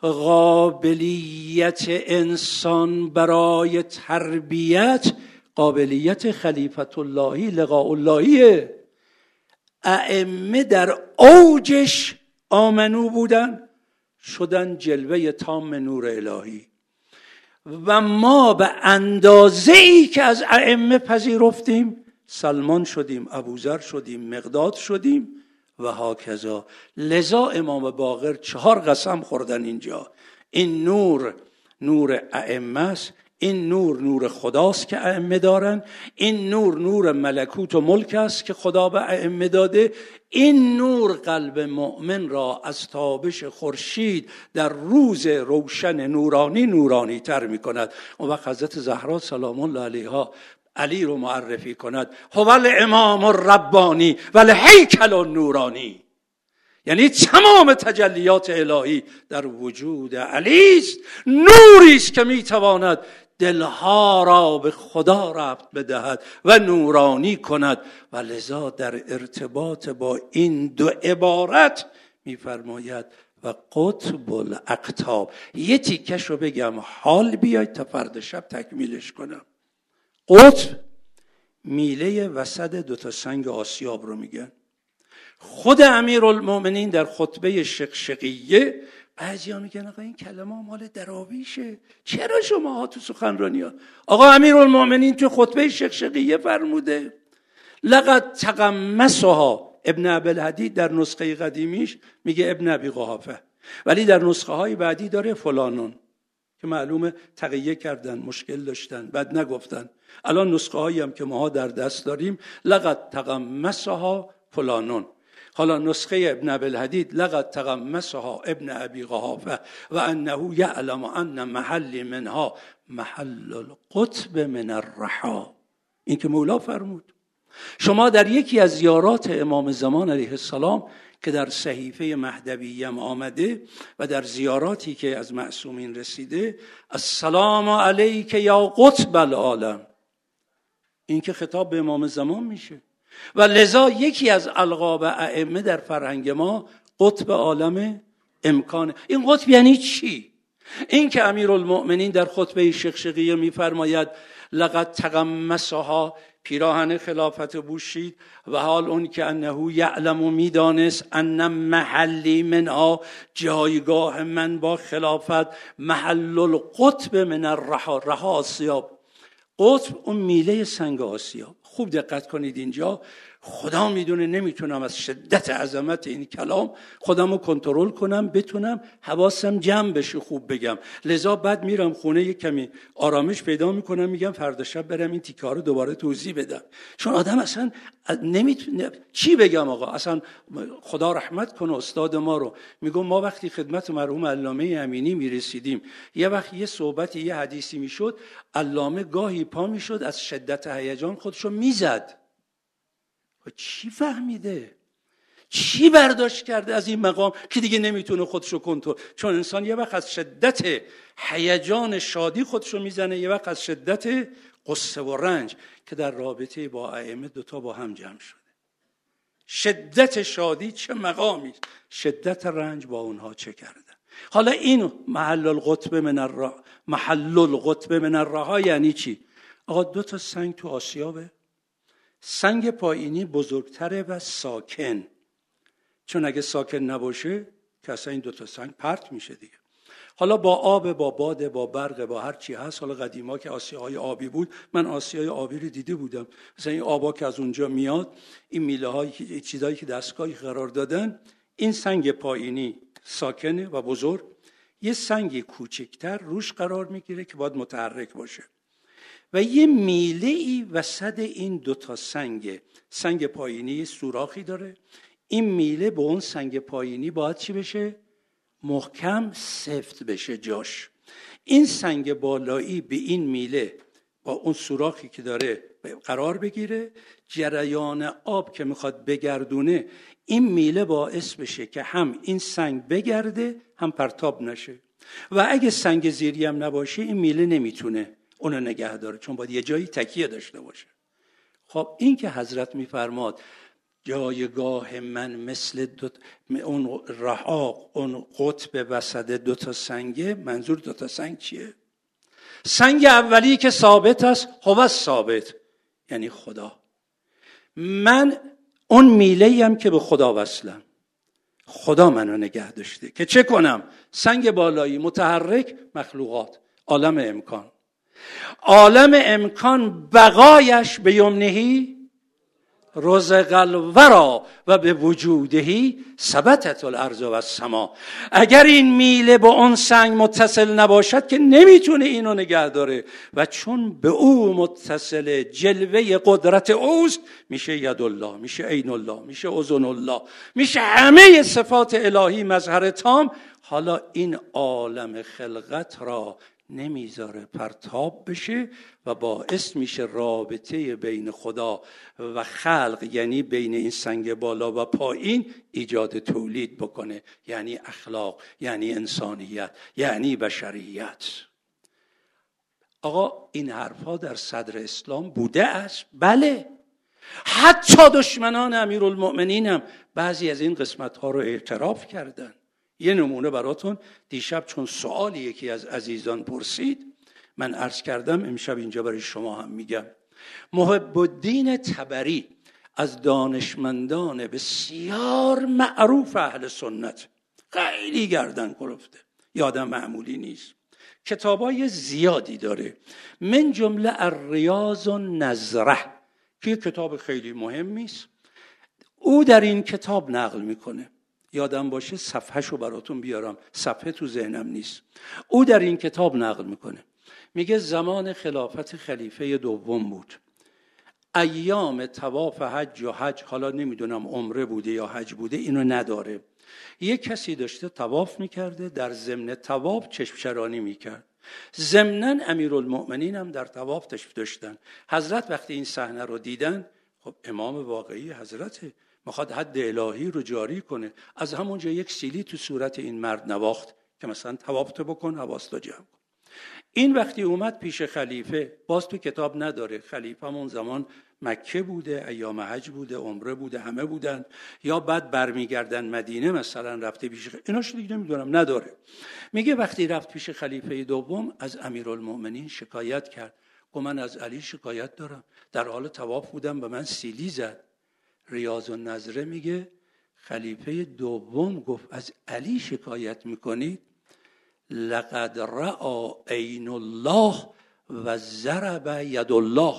قابلیت انسان برای تربیت قابلیت خلیفت اللهی، لقاء اللهیه. ائمه در اوجش آمنو بودن، شدن جلوه تام نور الهی. و ما به اندازه‌ای که از ائمه پذیرفتیم، سلمان شدیم، ابوذر شدیم، مقداد شدیم و هاکذا. لذا امام باقر 4 قسم خوردن اینجا. این نور ائمه است، این نور نور خداست که ائمه دارن، این نور نور ملکوت و ملک است که خدا به ائمه داده. این نور قلب مؤمن را از تابش خورشید در روز روشن نورانی تر می کند. اون وقت حضرت زهرا سلام الله علیها علی رو معرفی کند، هو الامام الربانی و الهیکل النورانی، یعنی تمام تجلیات الهی در وجود علی است، نوری است که میتواند دلها را به خدا ربط بدهد و نورانی کند. و لذا در ارتباط با این دو عبارت میفرماید و قطب الاقطاب. یه تیکش رو بگم حال بیاید تا فردا شب تکمیلش کنم. قطب میله وسط دوتا سنگ آسیاب رو میگن. خود امیرالمؤمنین در خطبه شقشقیه، بعضیا میگن آقا این کلمه مال دراویشه، چرا شما تو سخنرانی ها؟ آقا امیرالمؤمنین تو خطبه شقشقیه فرموده لقد تقمصها. ابن ابوالحدید در نسخه قدیمیش میگه ابن ابی قحافه، ولی در نسخه های بعدی داره فلانون که معلومه تقیه کردن، مشکل داشتن، بعد نگفتن. الان نسخه هایی هم که ما در دست داریم لقد تقمصها فلانون. حالا نسخه ابن ابوالحدید لقد تقمصها ابن ابی قحافه و انه یعلم ان محل منها محل القطب من الرحا. این که مولا فرمود. شما در یکی از زیارات امام زمان علیه السلام که در صحیفه مهدویه آمده و در زیاراتی که از معصومین رسیده، السلام علیک یا قطب العالم، این که خطاب به امام زمان میشه. و لذا یکی از القاب ائمه در فرهنگ ما قطب عالم امکانه. این قطب یعنی چی؟ این که امیرالمؤمنین در خطبه شقشقیه میفرماید لقد تقمصها، پیراهن خلافت پوشید، و حال اون که انه یعلم و میدانست ان محلی منها، جایگاه من با خلافت، محل القطب من الرحا، رحا آسیاب. قطب اون میله سنگ آسیاب. خوب دقت کنید اینجا. خدا میدونه نمیتونم از شدت عظمت این کلام خودم رو کنترل کنم، بتونم حواسم جمع بشه خوب بگم. لذا بعد میرم خونه یک کمی آرامش پیدا میکنم، میگم فردا شب برم این تیکه ها رو دوباره توضیح بدم. چون آدم اصلا نمیتونه چی بگم. آقا اصلا خدا رحمت کنه استاد ما رو. میگم ما وقتی خدمت مرحوم علامه امینی میرسیدیم، یه وقت یه صحبتی یه حدیثی میشد، علامه گاهی پا میشد از شدت هیجان خودشو میزد. چی فهمیده؟ چی برداشت کرده از این مقام که دیگه نمیتونه خودشو کنترل؟ چون انسان یه وقت از شدت هیجان شادی خودشو میزنه، یه وقت از شدت غصه و رنج، که در رابطه با ائمه دوتا با هم جمع شده. شدت شادی چه مقامی، شدت رنج با اونها چه کردن. حالا این محل القطب من الرحا یعنی چی؟ آقا دوتا سنگ تو آسیابه. سنگ پایینی بزرگتره و ساکن، چون اگه ساکن نباشه که اصلا این دوتا سنگ پرت میشه دیگه. حالا با آب، با باد، با برق، با هر چی هست. حالا قدیما که آسیاهای آبی بود، من آسیای آبی رو دیده بودم، مثلا این آبا که از اونجا میاد، این میله های چیزایی که دستگاهی قرار دادن، این سنگ پایینی ساکنه و بزرگ، یه سنگ کوچکتر روش قرار میگیره که باید متحرک باشه، و یه میله‌ای وسط این دوتا سنگ پایینی سوراخی داره. این میله به اون سنگ پایینی باید چی بشه؟ محکم سفت بشه جاش. این سنگ بالایی به این میله با اون سوراخی که داره قرار بگیره، جریان آب که میخواد بگردونه این میله باعث بشه که هم این سنگ بگرده هم پرتاب نشه. و اگه سنگ زیری هم نباشه این میله نمیتونه اونو نگه داره، چون باید یه جایی تکیه داشته باشه. خب این که حضرت میفرماد جایگاه من مثل اون رحاق، اون قطب وسط دوتا سنگه، منظور دوتا سنگ چیه؟ سنگ اولی که ثابت است، هو ثابت، یعنی خدا. من اون میله‌ای هم که به خدا وصلم، خدا منو نگه داشته که چه کنم؟ سنگ بالایی متحرک، مخلوقات، عالم امکان. عالم امکان بقایش به یمنهی رزق الورا و به وجودهی ثبتت الارض و السما. اگر این میله به اون سنگ متصل نباشد که نمیتونه اینو نگه داره و چون به او متصل جلوه قدرت اوست، میشه ید الله، میشه عین الله، میشه اذن الله، میشه همه صفات الهی مظهر تام. حالا این عالم خلقت را نمیذاره پرتاب بشه و باعث میشه رابطه بین خدا و خلق، یعنی بین این سنگ بالا و پایین، ایجاد تولید بکنه، یعنی اخلاق، یعنی انسانیت، یعنی بشریت. آقا این حرفا در صدر اسلام بوده است؟ بله. حتی دشمنان امیرالمؤمنین هم بعضی از این قسمت‌ها رو اعتراف کردن. یه نمونه براتون دیشب، چون سوالی یکی از عزیزان پرسید، من عرض کردم امشب اینجا برای شما هم میگم. محب الدین طبری از دانشمندان بسیار معروف اهل سنت، خیلی گردن کلفته، یادم معمولی نیست، کتابای زیادی داره، من جمله الریاض النظره که کتاب خیلی مهمی است. او در این کتاب نقل میکنه، یادم باشه صفحهشو براتون بیارم، صفحه تو ذهنم نیست. او در این کتاب نقل میکنه، میگه زمان خلافت خلیفه دوم بود، ایام طواف حج و حج، حالا نمیدونم عمره بوده یا حج بوده، اینو نداره، یک کسی داشته طواف میکرده، در ضمن طواف چشم چرانی میکرد. ضمناً امیرالمؤمنین هم در طواف تشریف داشتن. حضرت وقتی این صحنه رو دیدن، خب امام واقعی حضرته، میخواد حد الهی رو جاری کنه، از همونجا یک سیلی تو صورت این مرد نواخت که مثلا طواف تو بکن، حواستو جمع کن. این وقتی اومد پیش خلیفه، باز تو کتاب نداره، خلیفه همون زمان مکه بوده، ایام حج بوده، عمره بوده، همه بودن، یا بعد برمیگردن مدینه مثلا رفته پیش ایناش دیگه نمیدونم، نداره. میگه وقتی رفت پیش خلیفه دوم، از امیرالمؤمنین شکایت کرد، گفت من از علی شکایت دارم، در حال طواف بودم به من سیلی زد. ریاض النظره میگه خلیفه دوم گفت از علی شکایت میکنید؟ لقد رأى عین الله و ضرب ید الله.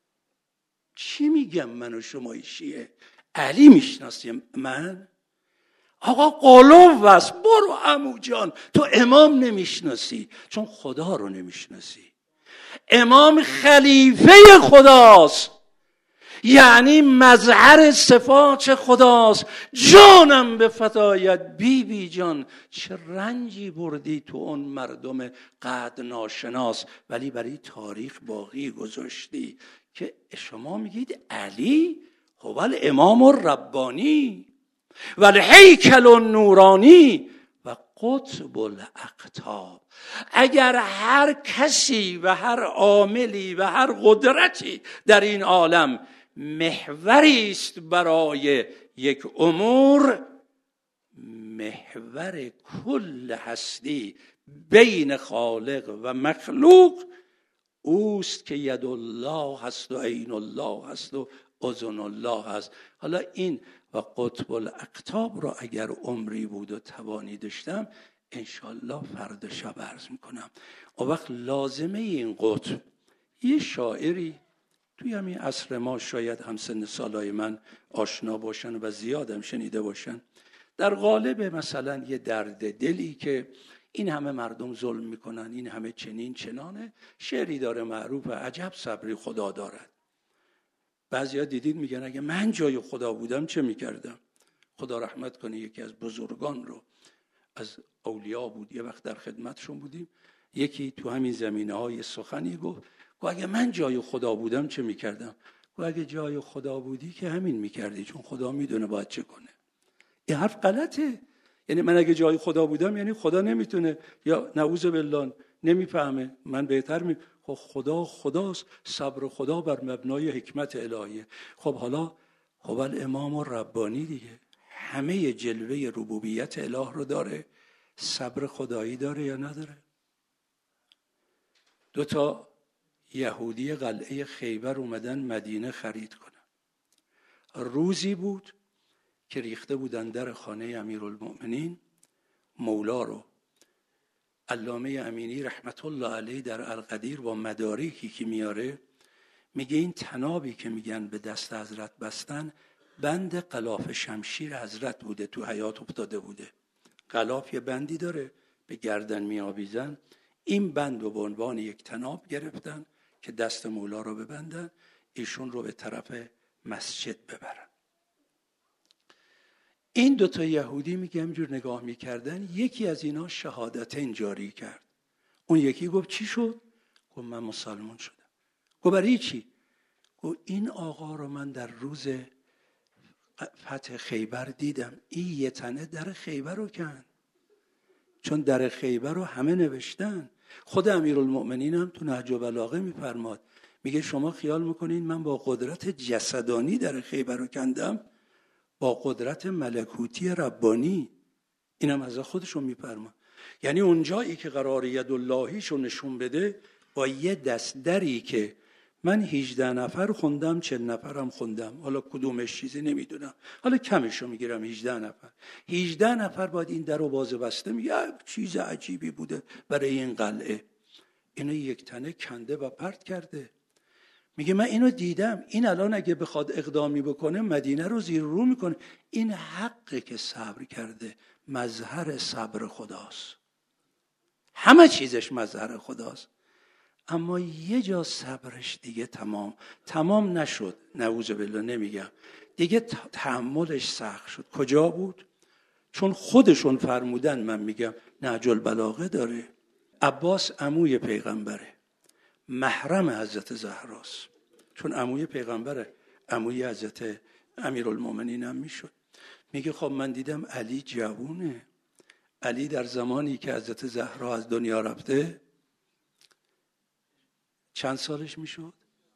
چی میگم من و شما شیعه؟ علی میشناسیم من؟ آقا قلوب است، برو عمو جان، تو امام نمیشناسی چون خدا رو نمیشناسی. امام خلیفه خداست، یعنی مظهر صفات خداست. جانم به فدایت بی بی جان، چه رنجی بردی تو اون مردم قد ناشناس، ولی برای تاریخ باقی گذاشتی که شما میگید علی هو الامام الربانی و الهیکل النورانی و قطب الاقطاب. اگر هر کسی و هر عاملی و هر قدرتی در این عالم محوری است برای یک امور، محور کل هستی بین خالق و مخلوق اوست که ید الله هست و عین الله هست و اذن الله هست. حالا این و قطب الاقطاب را اگر عمری بود و توانی داشتم انشالله فردا شب عرض میکنم. اون وقت لازمه این قطب، یه شاعری توی همین عصر ما شاید همسن سالای من آشنا باشن و زیادم شنیده باشن، در قالب مثلا یه درد دلی که این همه مردم ظلم میکنن، این همه چنین چنانه، شعری داره معروف، عجب صبری خدا دارد. بعضیا دیدید میگن اگه من جای خدا بودم چه میکردم. خدا رحمت کنه یکی از بزرگان رو، از اولیا بود، یه وقت در خدمتشون بودیم، یکی تو همین زمینه‌های سخنی گفت اگه من جای خدا بودم چه میکردم. گفت اگه جای خدا بودی که همین میکردی، چون خدا میدونه باید چه کنه. این حرف غلطه. یعنی من اگه جای خدا بودم یعنی خدا نمیتونه، یا نعوذ بالله نمیفهمه، من بهتر خب خدا خداست، صبر خدا بر مبنای حکمت الهیه. خب حالا خب الامام الربانی دیگه همه جلوه ربوبیت اله رو داره، صبر خدایی داره یا نداره؟ 2 یهودی قلعه خیبر اومدن مدینه خرید کنن. روزی بود که ریخته بودن در خانه امیرالمؤمنین، مولا رو علامه امینی رحمت الله علیه در القدیر با مدارکی که میاره میگه این تنابی که میگن به دست حضرت بستن بند غلاف شمشیر حضرت بوده، تو حیات افتاده بوده. غلاف یه بندی داره به گردن میآویزن، این بند رو به عنوان یک تناب گرفتن که دست مولا رو ببندن، ایشون رو به طرف مسجد ببرن. این دوتا یهودی میگه همجور نگاه میکردن، یکی از اینا شهادتین جاری کرد. اون یکی گفت چی شد؟ گفت من مسلمان شدم. گفت برای چی؟ گفت این آقا رو من در روز فتح خیبر دیدم، این یه تنه در خیبر رو کن، چون در خیبر رو همه نوشتن. خود امیرالمؤمنین هم تو نهج البلاغه میفرماد، میگه شما خیال میکنین من با قدرت جسدانی در خیبر رو کندم؟ با قدرت ملکوتی ربانی. اینم از خودشون میفرماد. یعنی اونجایی که قرار ید اللهیشو نشون بده، با یه دست دری که من 18 نفر خوندم، 40 نفرم خوندم، حالا کدومش چیزی نمیدونم، حالا کمشو میگیرم، 18 نفر باید این در رو باز بسته. میگه چیز عجیبی بوده برای این قلعه. اینو یک تنه کنده و پرت کرده. میگه من اینو دیدم، این الان اگه بخواد اقدامی بکنه مدینه رو زیر رو میکنه. این حقه که صبر کرده، مظهر صبر خداست، همه چیزش مظهر خداست. اما یه جا صبرش دیگه تمام نشد، نعوذ بالله نمیگم، دیگه تحملش سخت شد. کجا بود؟ چون خودشون فرمودن، من میگم نهج البلاغه داره، عباس عموی پیغمبره، محرم حضرت زهراست، چون عموی پیغمبره، عموی حضرت امیرالمومنین هم میشد. میگه خب من دیدم علی جوونه، علی در زمانی که حضرت زهرا از دنیا رفته چند سالش میشد؟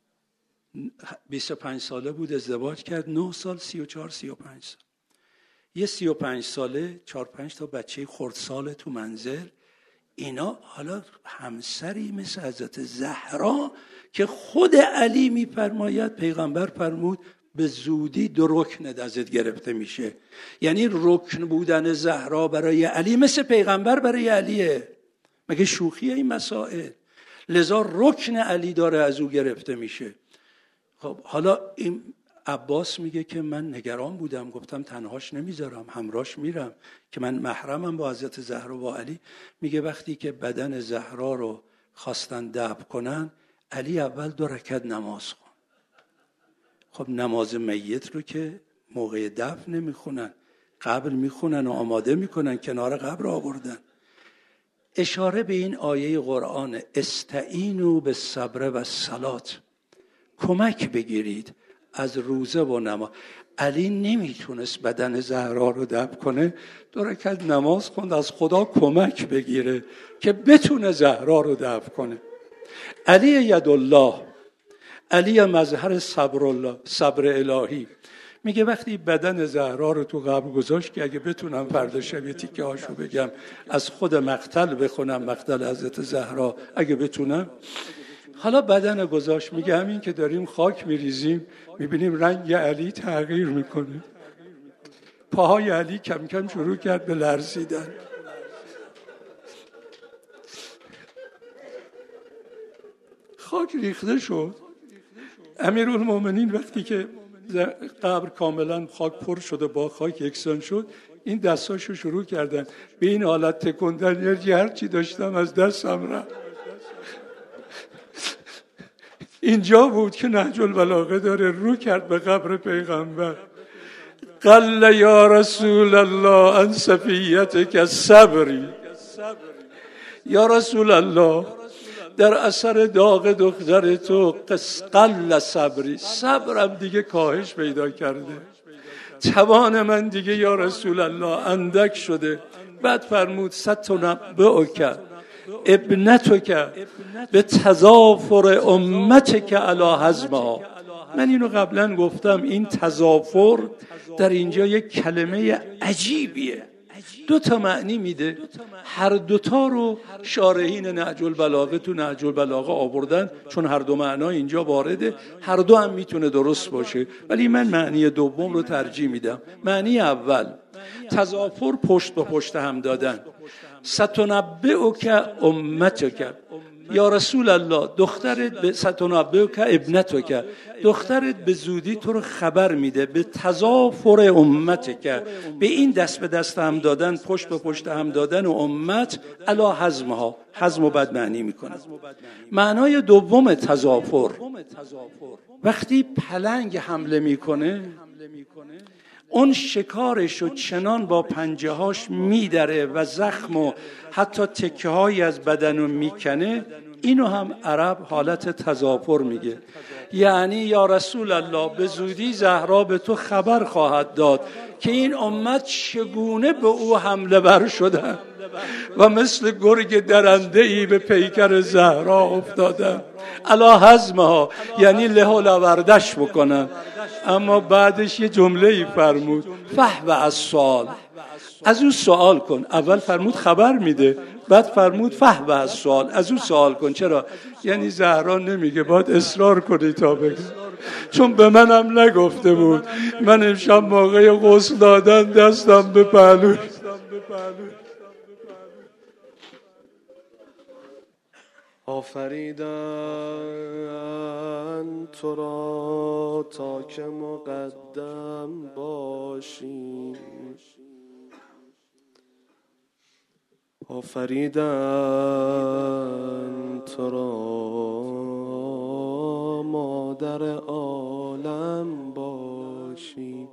25 ساله بود، ازدواج کرد، 9 سال 34 35 سال. یه 35 ساله 4-5 تا بچه خردسال تو منزل. اینا حالا همسری مثل حضرت زهرا که خود علی میفرماید، پیغمبر فرمود به زودی 2 رکن ازت گرفته میشه. یعنی رکن بودن زهرا برای علی مثل پیغمبر برای علیه. مگه شوخیه این مسائل؟ لذا رکن علی داره از او گرفته میشه. خب حالا این عباس میگه که من نگران بودم، گفتم تنهاش نمیذارم، همراهش میرم که من محرمم با حضرت زهرا و علی. میگه وقتی که بدن زهرا رو خواستن دفن کنن، علی اول 2 رکعت نماز خون. خب نماز میت رو که موقع دفن نمیخونن، قبر میخونن و آماده میکنن، کنار قبر آوردن. اشاره به این آیه قرآن استعینوا بالصبر والصلاة، کمک بگیرید از روزه و نماز. علی نمیتونست بدن زهرا رو دفن کنه، 2 رکعت نماز خوند از خدا کمک بگیره که بتونه زهرا رو دفن کنه. علی یدالله، علی مظهر صبر الهی. میگه وقتی بدن زهرا رو تو قبر گذاشت که اگه بتونم فردا شب یه تیکه هاشو بگم، از خود مقتل بخونم، مقتل حضرت زهرا اگه بتونم. حالا بدن گذاشت، میگه همین که داریم خاک میریزیم میبینیم رنگ علی تغییر میکنه، پاهای علی کم کم شروع کرد به لرزیدن. خاک ریخته شد. امیرالمومنین وقتی که قبر کاملا خاک پر شده، با خاک یکسان شد، این دستاشو شروع کردن به این حالت تکندن، یه هر چی داشتم از دستم رفت. اینجا بود که نهج البلاغه داره رو کرد به قبر پیغمبر. قل یا رسول الله ان صفیتک الصبری، یا رسول الله در اثر داغ دختر تو قل صبری، صبرم دیگه کاهش پیدا کرده، توان من دیگه یا رسول الله اندک شده. بعد فرمود ستنبئک ابنتک به تضافر امتک علی هضمها. من اینو قبلا گفتم، این تضافر در اینجا یک کلمه عجیبیه، 2 تا معنی میده. هر 2 تا رو شارحین نهج البلاغه تو نهج البلاغه آوردن، چون هر 2 معنا اینجا وارده، هر 2 هم میتونه درست باشه، ولی من معنی دوم رو ترجیح میدم. معنی اول تضافر، پشت به پشت هم دادن. ستنبئک امتک، یا رسول الله دخترت به ستنابه که ابنتو، دخترت به زودی تو رو خبر میده به تضافر امت، که به این دست به دست هم دادن، پشت به پشت هم دادن و امت علا حزمها، حزم و بد معنی میکنه. معنای دوم تضافر، وقتی پلنگ حمله میکنه اون شکارش رو چنان با پنجه هاش میدره و زخم و حتی تکه هایی از بدن رو میکنه، اینو هم عرب حالت تضافر میگه. یعنی یا رسول الله به زودی زهرا به تو خبر خواهد داد که این امت چگونه به او حمله بر شدن و مثل گرگ درنده‌ای به پیکر زهرا افتادن، علا حزمها، یعنی له و لوردش بکنن. اما بعدش یه جمله‌ای فرمود، فحو از سوال، از او سوال کن. اول فرمود خبر میده، بعد فرمود فحو از سوال، از او سوال کن. چرا؟ یعنی زهرا نمیگه، باید اصرار کنی تا بگه، چون به منم نگفته بود. من امشب موقع غسل دادن دستم به پهلو. آفریدن تو را تا که مقدم باشی، آفریدن تو را مادر عالم باشی،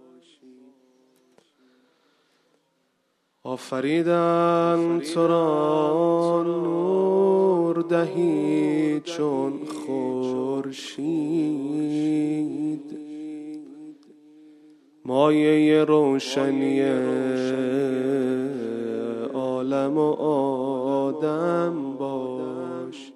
آفریدن تو را نور دهی چون خورشید، مایه روشنی عالم و آدم باشی،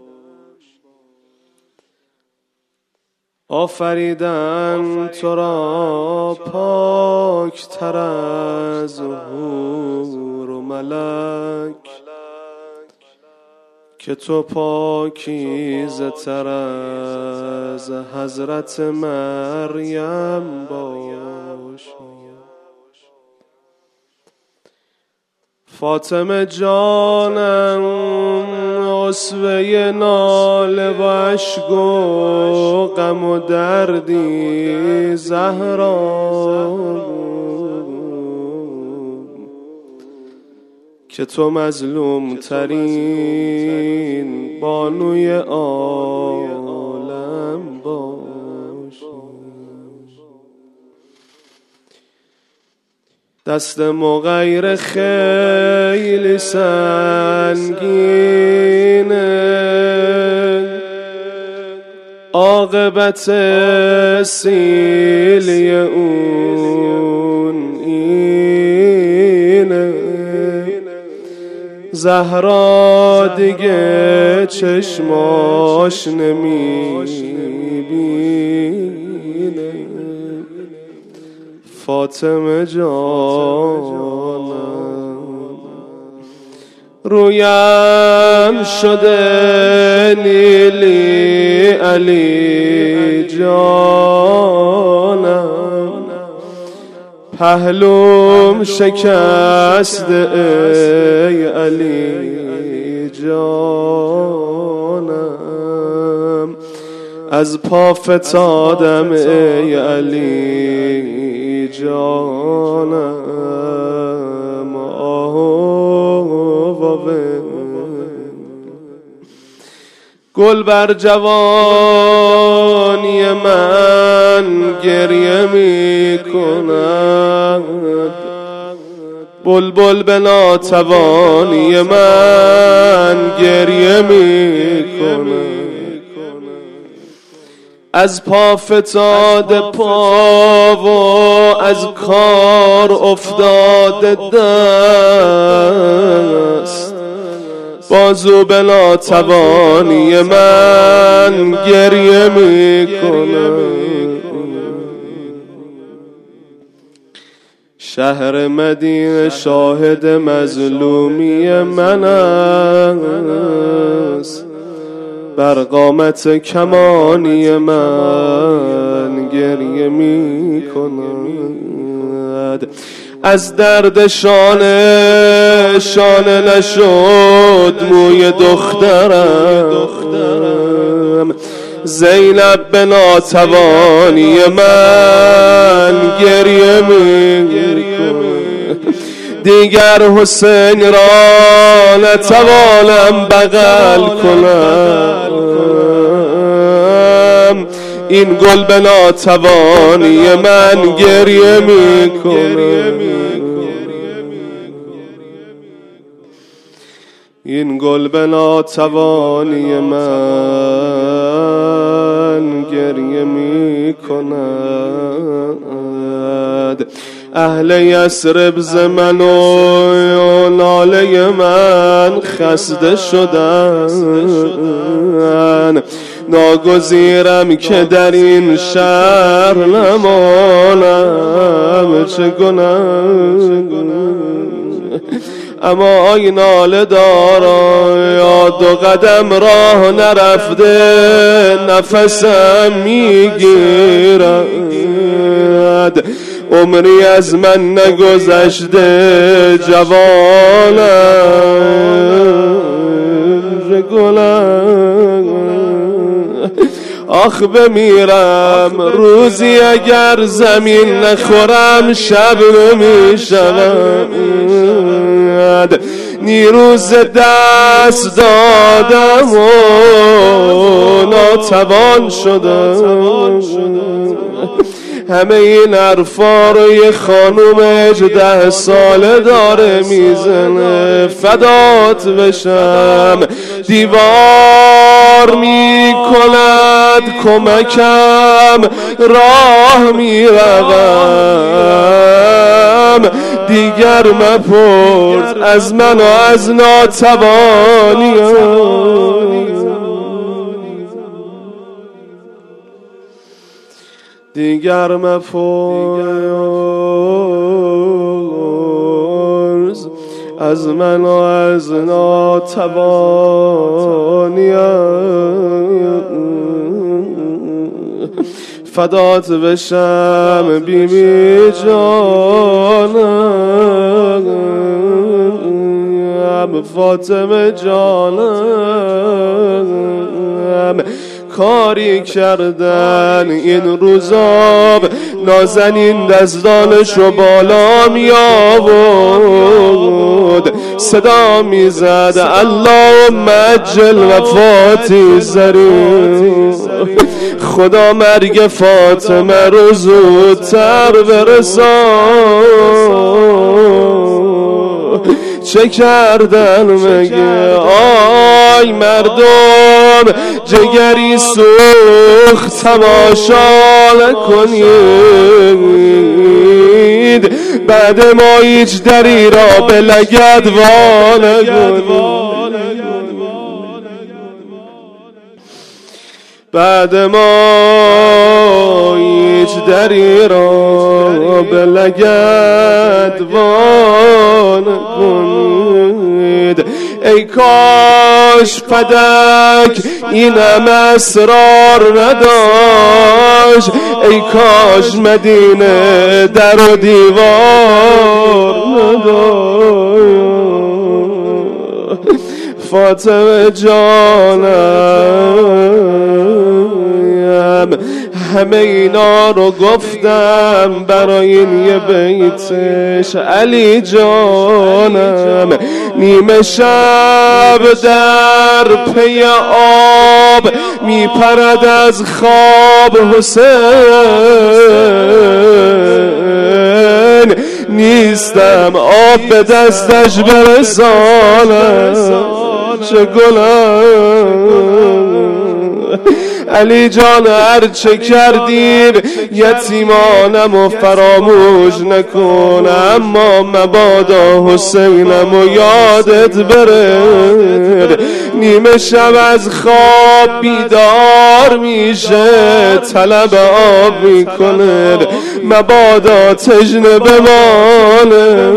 آفریدن تو را پاک تر از حور و ملک، که تو پاکیزه تر از حضرت مریم باشی، فاطمه جانم اسوه ناله و اشک و غم و دردی، زهرا که تو مظلوم ترین بانوی عالم باشی، دست مغیر خیلی سنگینه، عاقبت سیلی اون اینه، زهرا دیگه چشماش نمیبینه، فاطمه جانم رویم شده نیلی، علی جانم پهلوم شکسته ای علی جانم، از پا فتادم ای علی جانم، گل بر جوانی من گریه می کند، بلبل به ناتوانی من گریه می کند، از پا فتاده پا و از کار افتاده دست، بازو به ناتوانی من گریه می کند، شهر مدینه شاهد مظلومی من است، بر قامت کمانی من گریه می کند، از درد شانه نشد موی دخترم. زینب به ناتوانی من گریه می‌کند. دیگر حسین را نتوانم بغل کنم. این گل به ناتوانی من گریه می‌کند. این گل به ناتوانی من گریه می‌کند. اهل یثرب ز من و ناله من خسته شدن. ناگزیرم که در این شهر نمانم، چه گناه اما آی ناله دارا یا 2 قدم راه نرفته نفسم میگیرد. عمری از من نگذشته جوانم گلم. آخ بمیرم روزی اگر زمین نخورم شب نمیشود. نیروز دست دادم و ناتوان شدم. همه این حرفا رو یه خانوم 18 ساله داره میزنه. فدات بشم دیوار میکند کمکم راه میروم. دیگر مپرس از من و از ناتوانیم. دیگر مپرس از من و از ناتوانیم. فدات بشم بیبی جانم، فاطمه جانم. کاری کردن این روزا نازنین دزدانشو بالا می آورد، صدا می زد اللهم عجل وفاتی زری. خدا مرگ فاطمه رو زودتر برسان. چه کردن مگه آی مردم جگری سوخت تماشا نکنید. بعد ما هیچ دری را به لگد وانگونید. بعد ما هیچ دری را به لگد وانگونید. ای کاش فدک اینم اسرار نداشت. ای کاش مدینه در و دیوار نداشت. فاطمه جانم همه اینا رو گفتم برای این یه بیتش. علی جانم نیمه شب در پی آب میپرد از خواب حسین. نیستم آب به دستش برسانم، چه گناه. علی جان هر چه کردیم یتیمانم و فراموش نکن، اما مبادا حسینم و یادت بره. نیمه شب از خواب بیدار میشه طلب آب میکنه، مبادا تشنه بمانه.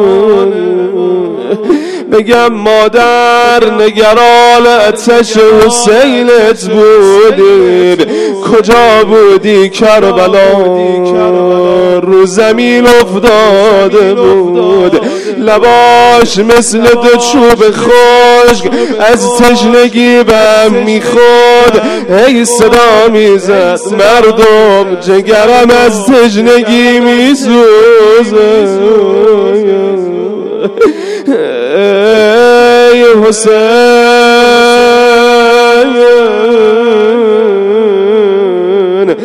بگم مادر نگران آتش حسینت بودیم، کجا بودی کربلا؟ رو زمین افتاده بود، لباش مثل دو چوب خشک از تشنگی بهم میخورد. ای صدا میزد مردم جگرم از تشنگی میسوزه. ای حسین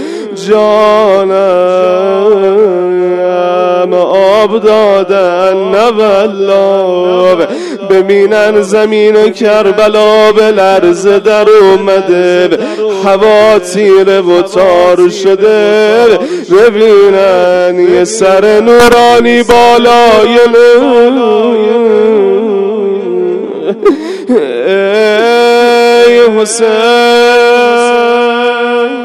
جانم، آب دادن نه والله، ببینن زمین کربلا به لرزه در اومده، هوا تیره و تار شده، ببینن یه سر نورانی بالای ای حسین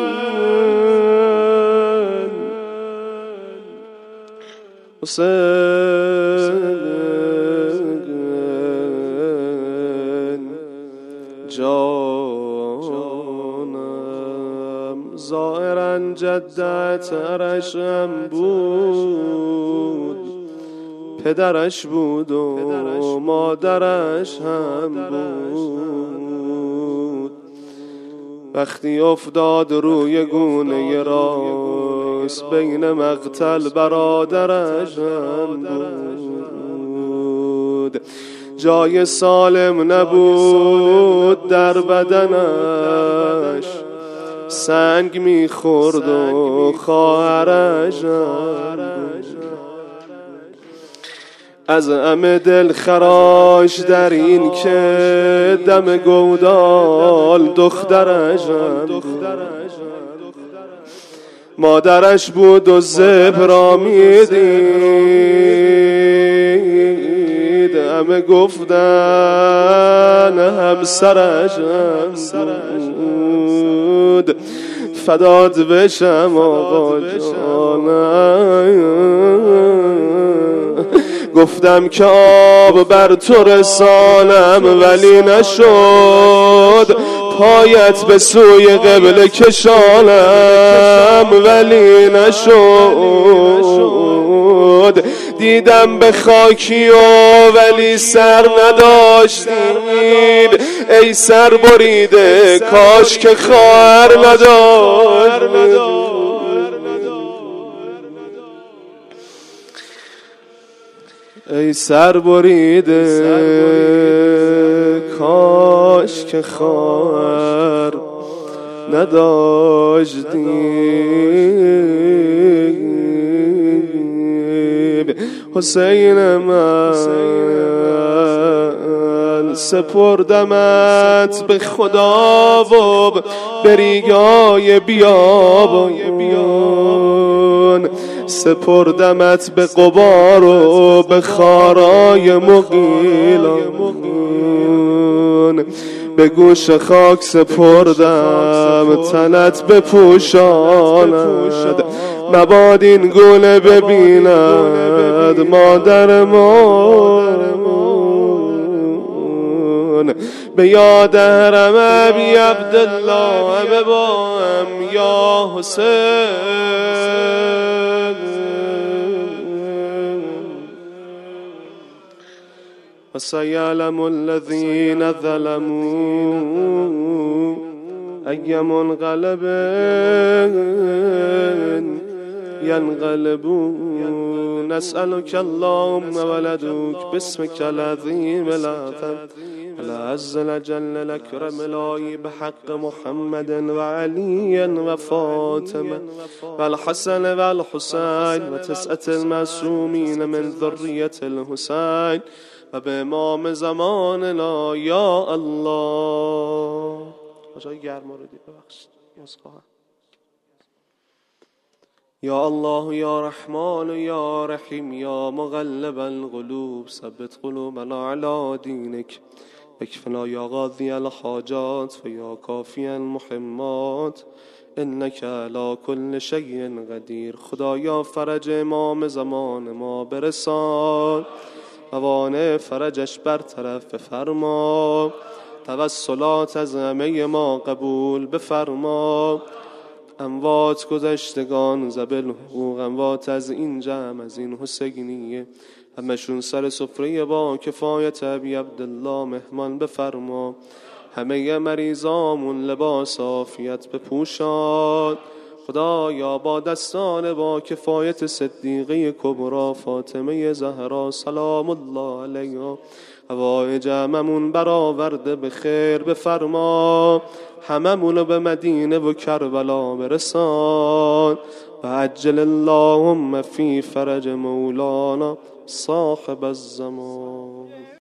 جانم، ظاهرا جدت عرشم بود، پدرش بود و مادرش هم بود. وقتی افتاد روی گونه راست بین مقتل برادرش هم بود. جای سالم نبود در بدنش، سنگ میخورد و خواهرش از همه دل خراش در این که دم گودال دخترش مادرش بود و زبرا میدید، همه گفتن همسرش بود. فدات بشم آقا جانم، گفتم که آب بر تو رسانم ولی نشد، پایت به سوی قبله کشانم ولی نشد. دیدم به خاکی و ولی سر نداشتیم، ای سر بریده کاش که خواهر نداشت. ای سر بریده کاش که خواهر نداشتیم. حسین من سپردمت به خدا و به ریگای بیابان، سپردمت به غبار و به خارای مغیلان، به گوش خاک سپردم تنت بپوشاند، مباد این گونه ببیند مادر من. به یاد حرم ابی عبدالله ببام یا حسین، وسيعلم الذين ظلموا أي منقلب ينقلبون. نسألك اللهم ولدك باسمك العظيم الأعظم العز الجل الأكرم الآي بحق محمد وعلي وفاطمة والحسن والحسين وتسعة المعصومين من ذرية الحسين و به امام زماننا یا الله. جای گرما رو دید ببخشید مصخواه. یا الله یا رحمان یا رحیم یا مقلب القلوب ثبت قلوبنا علی دینک، اکفنا یا قاضی الحاجات و یا کافی المحمات، انک علی کل شیء قدیر. خدایا فرج امام زمان ما برسان، موانع فرجش برطرف بفرما، توسلات از همه ما قبول بفرما. اموات گذشتگان زبل حقوق اموات از این جمع از این حسینیه همشون سر سفره با کفایت ابی عبدالله مهمان بفرما. همه مریضامون لباس عافیت بپوشان خدایا با دستان با کفایت صدیقه کبرا فاطمه زهرا سلام الله علیها هوای جمعمون برآورده به خیر بفرما. هممونو به مدینه و کربلا برسان و عجل اللهم فی فرج مولانا صاحب الزمان.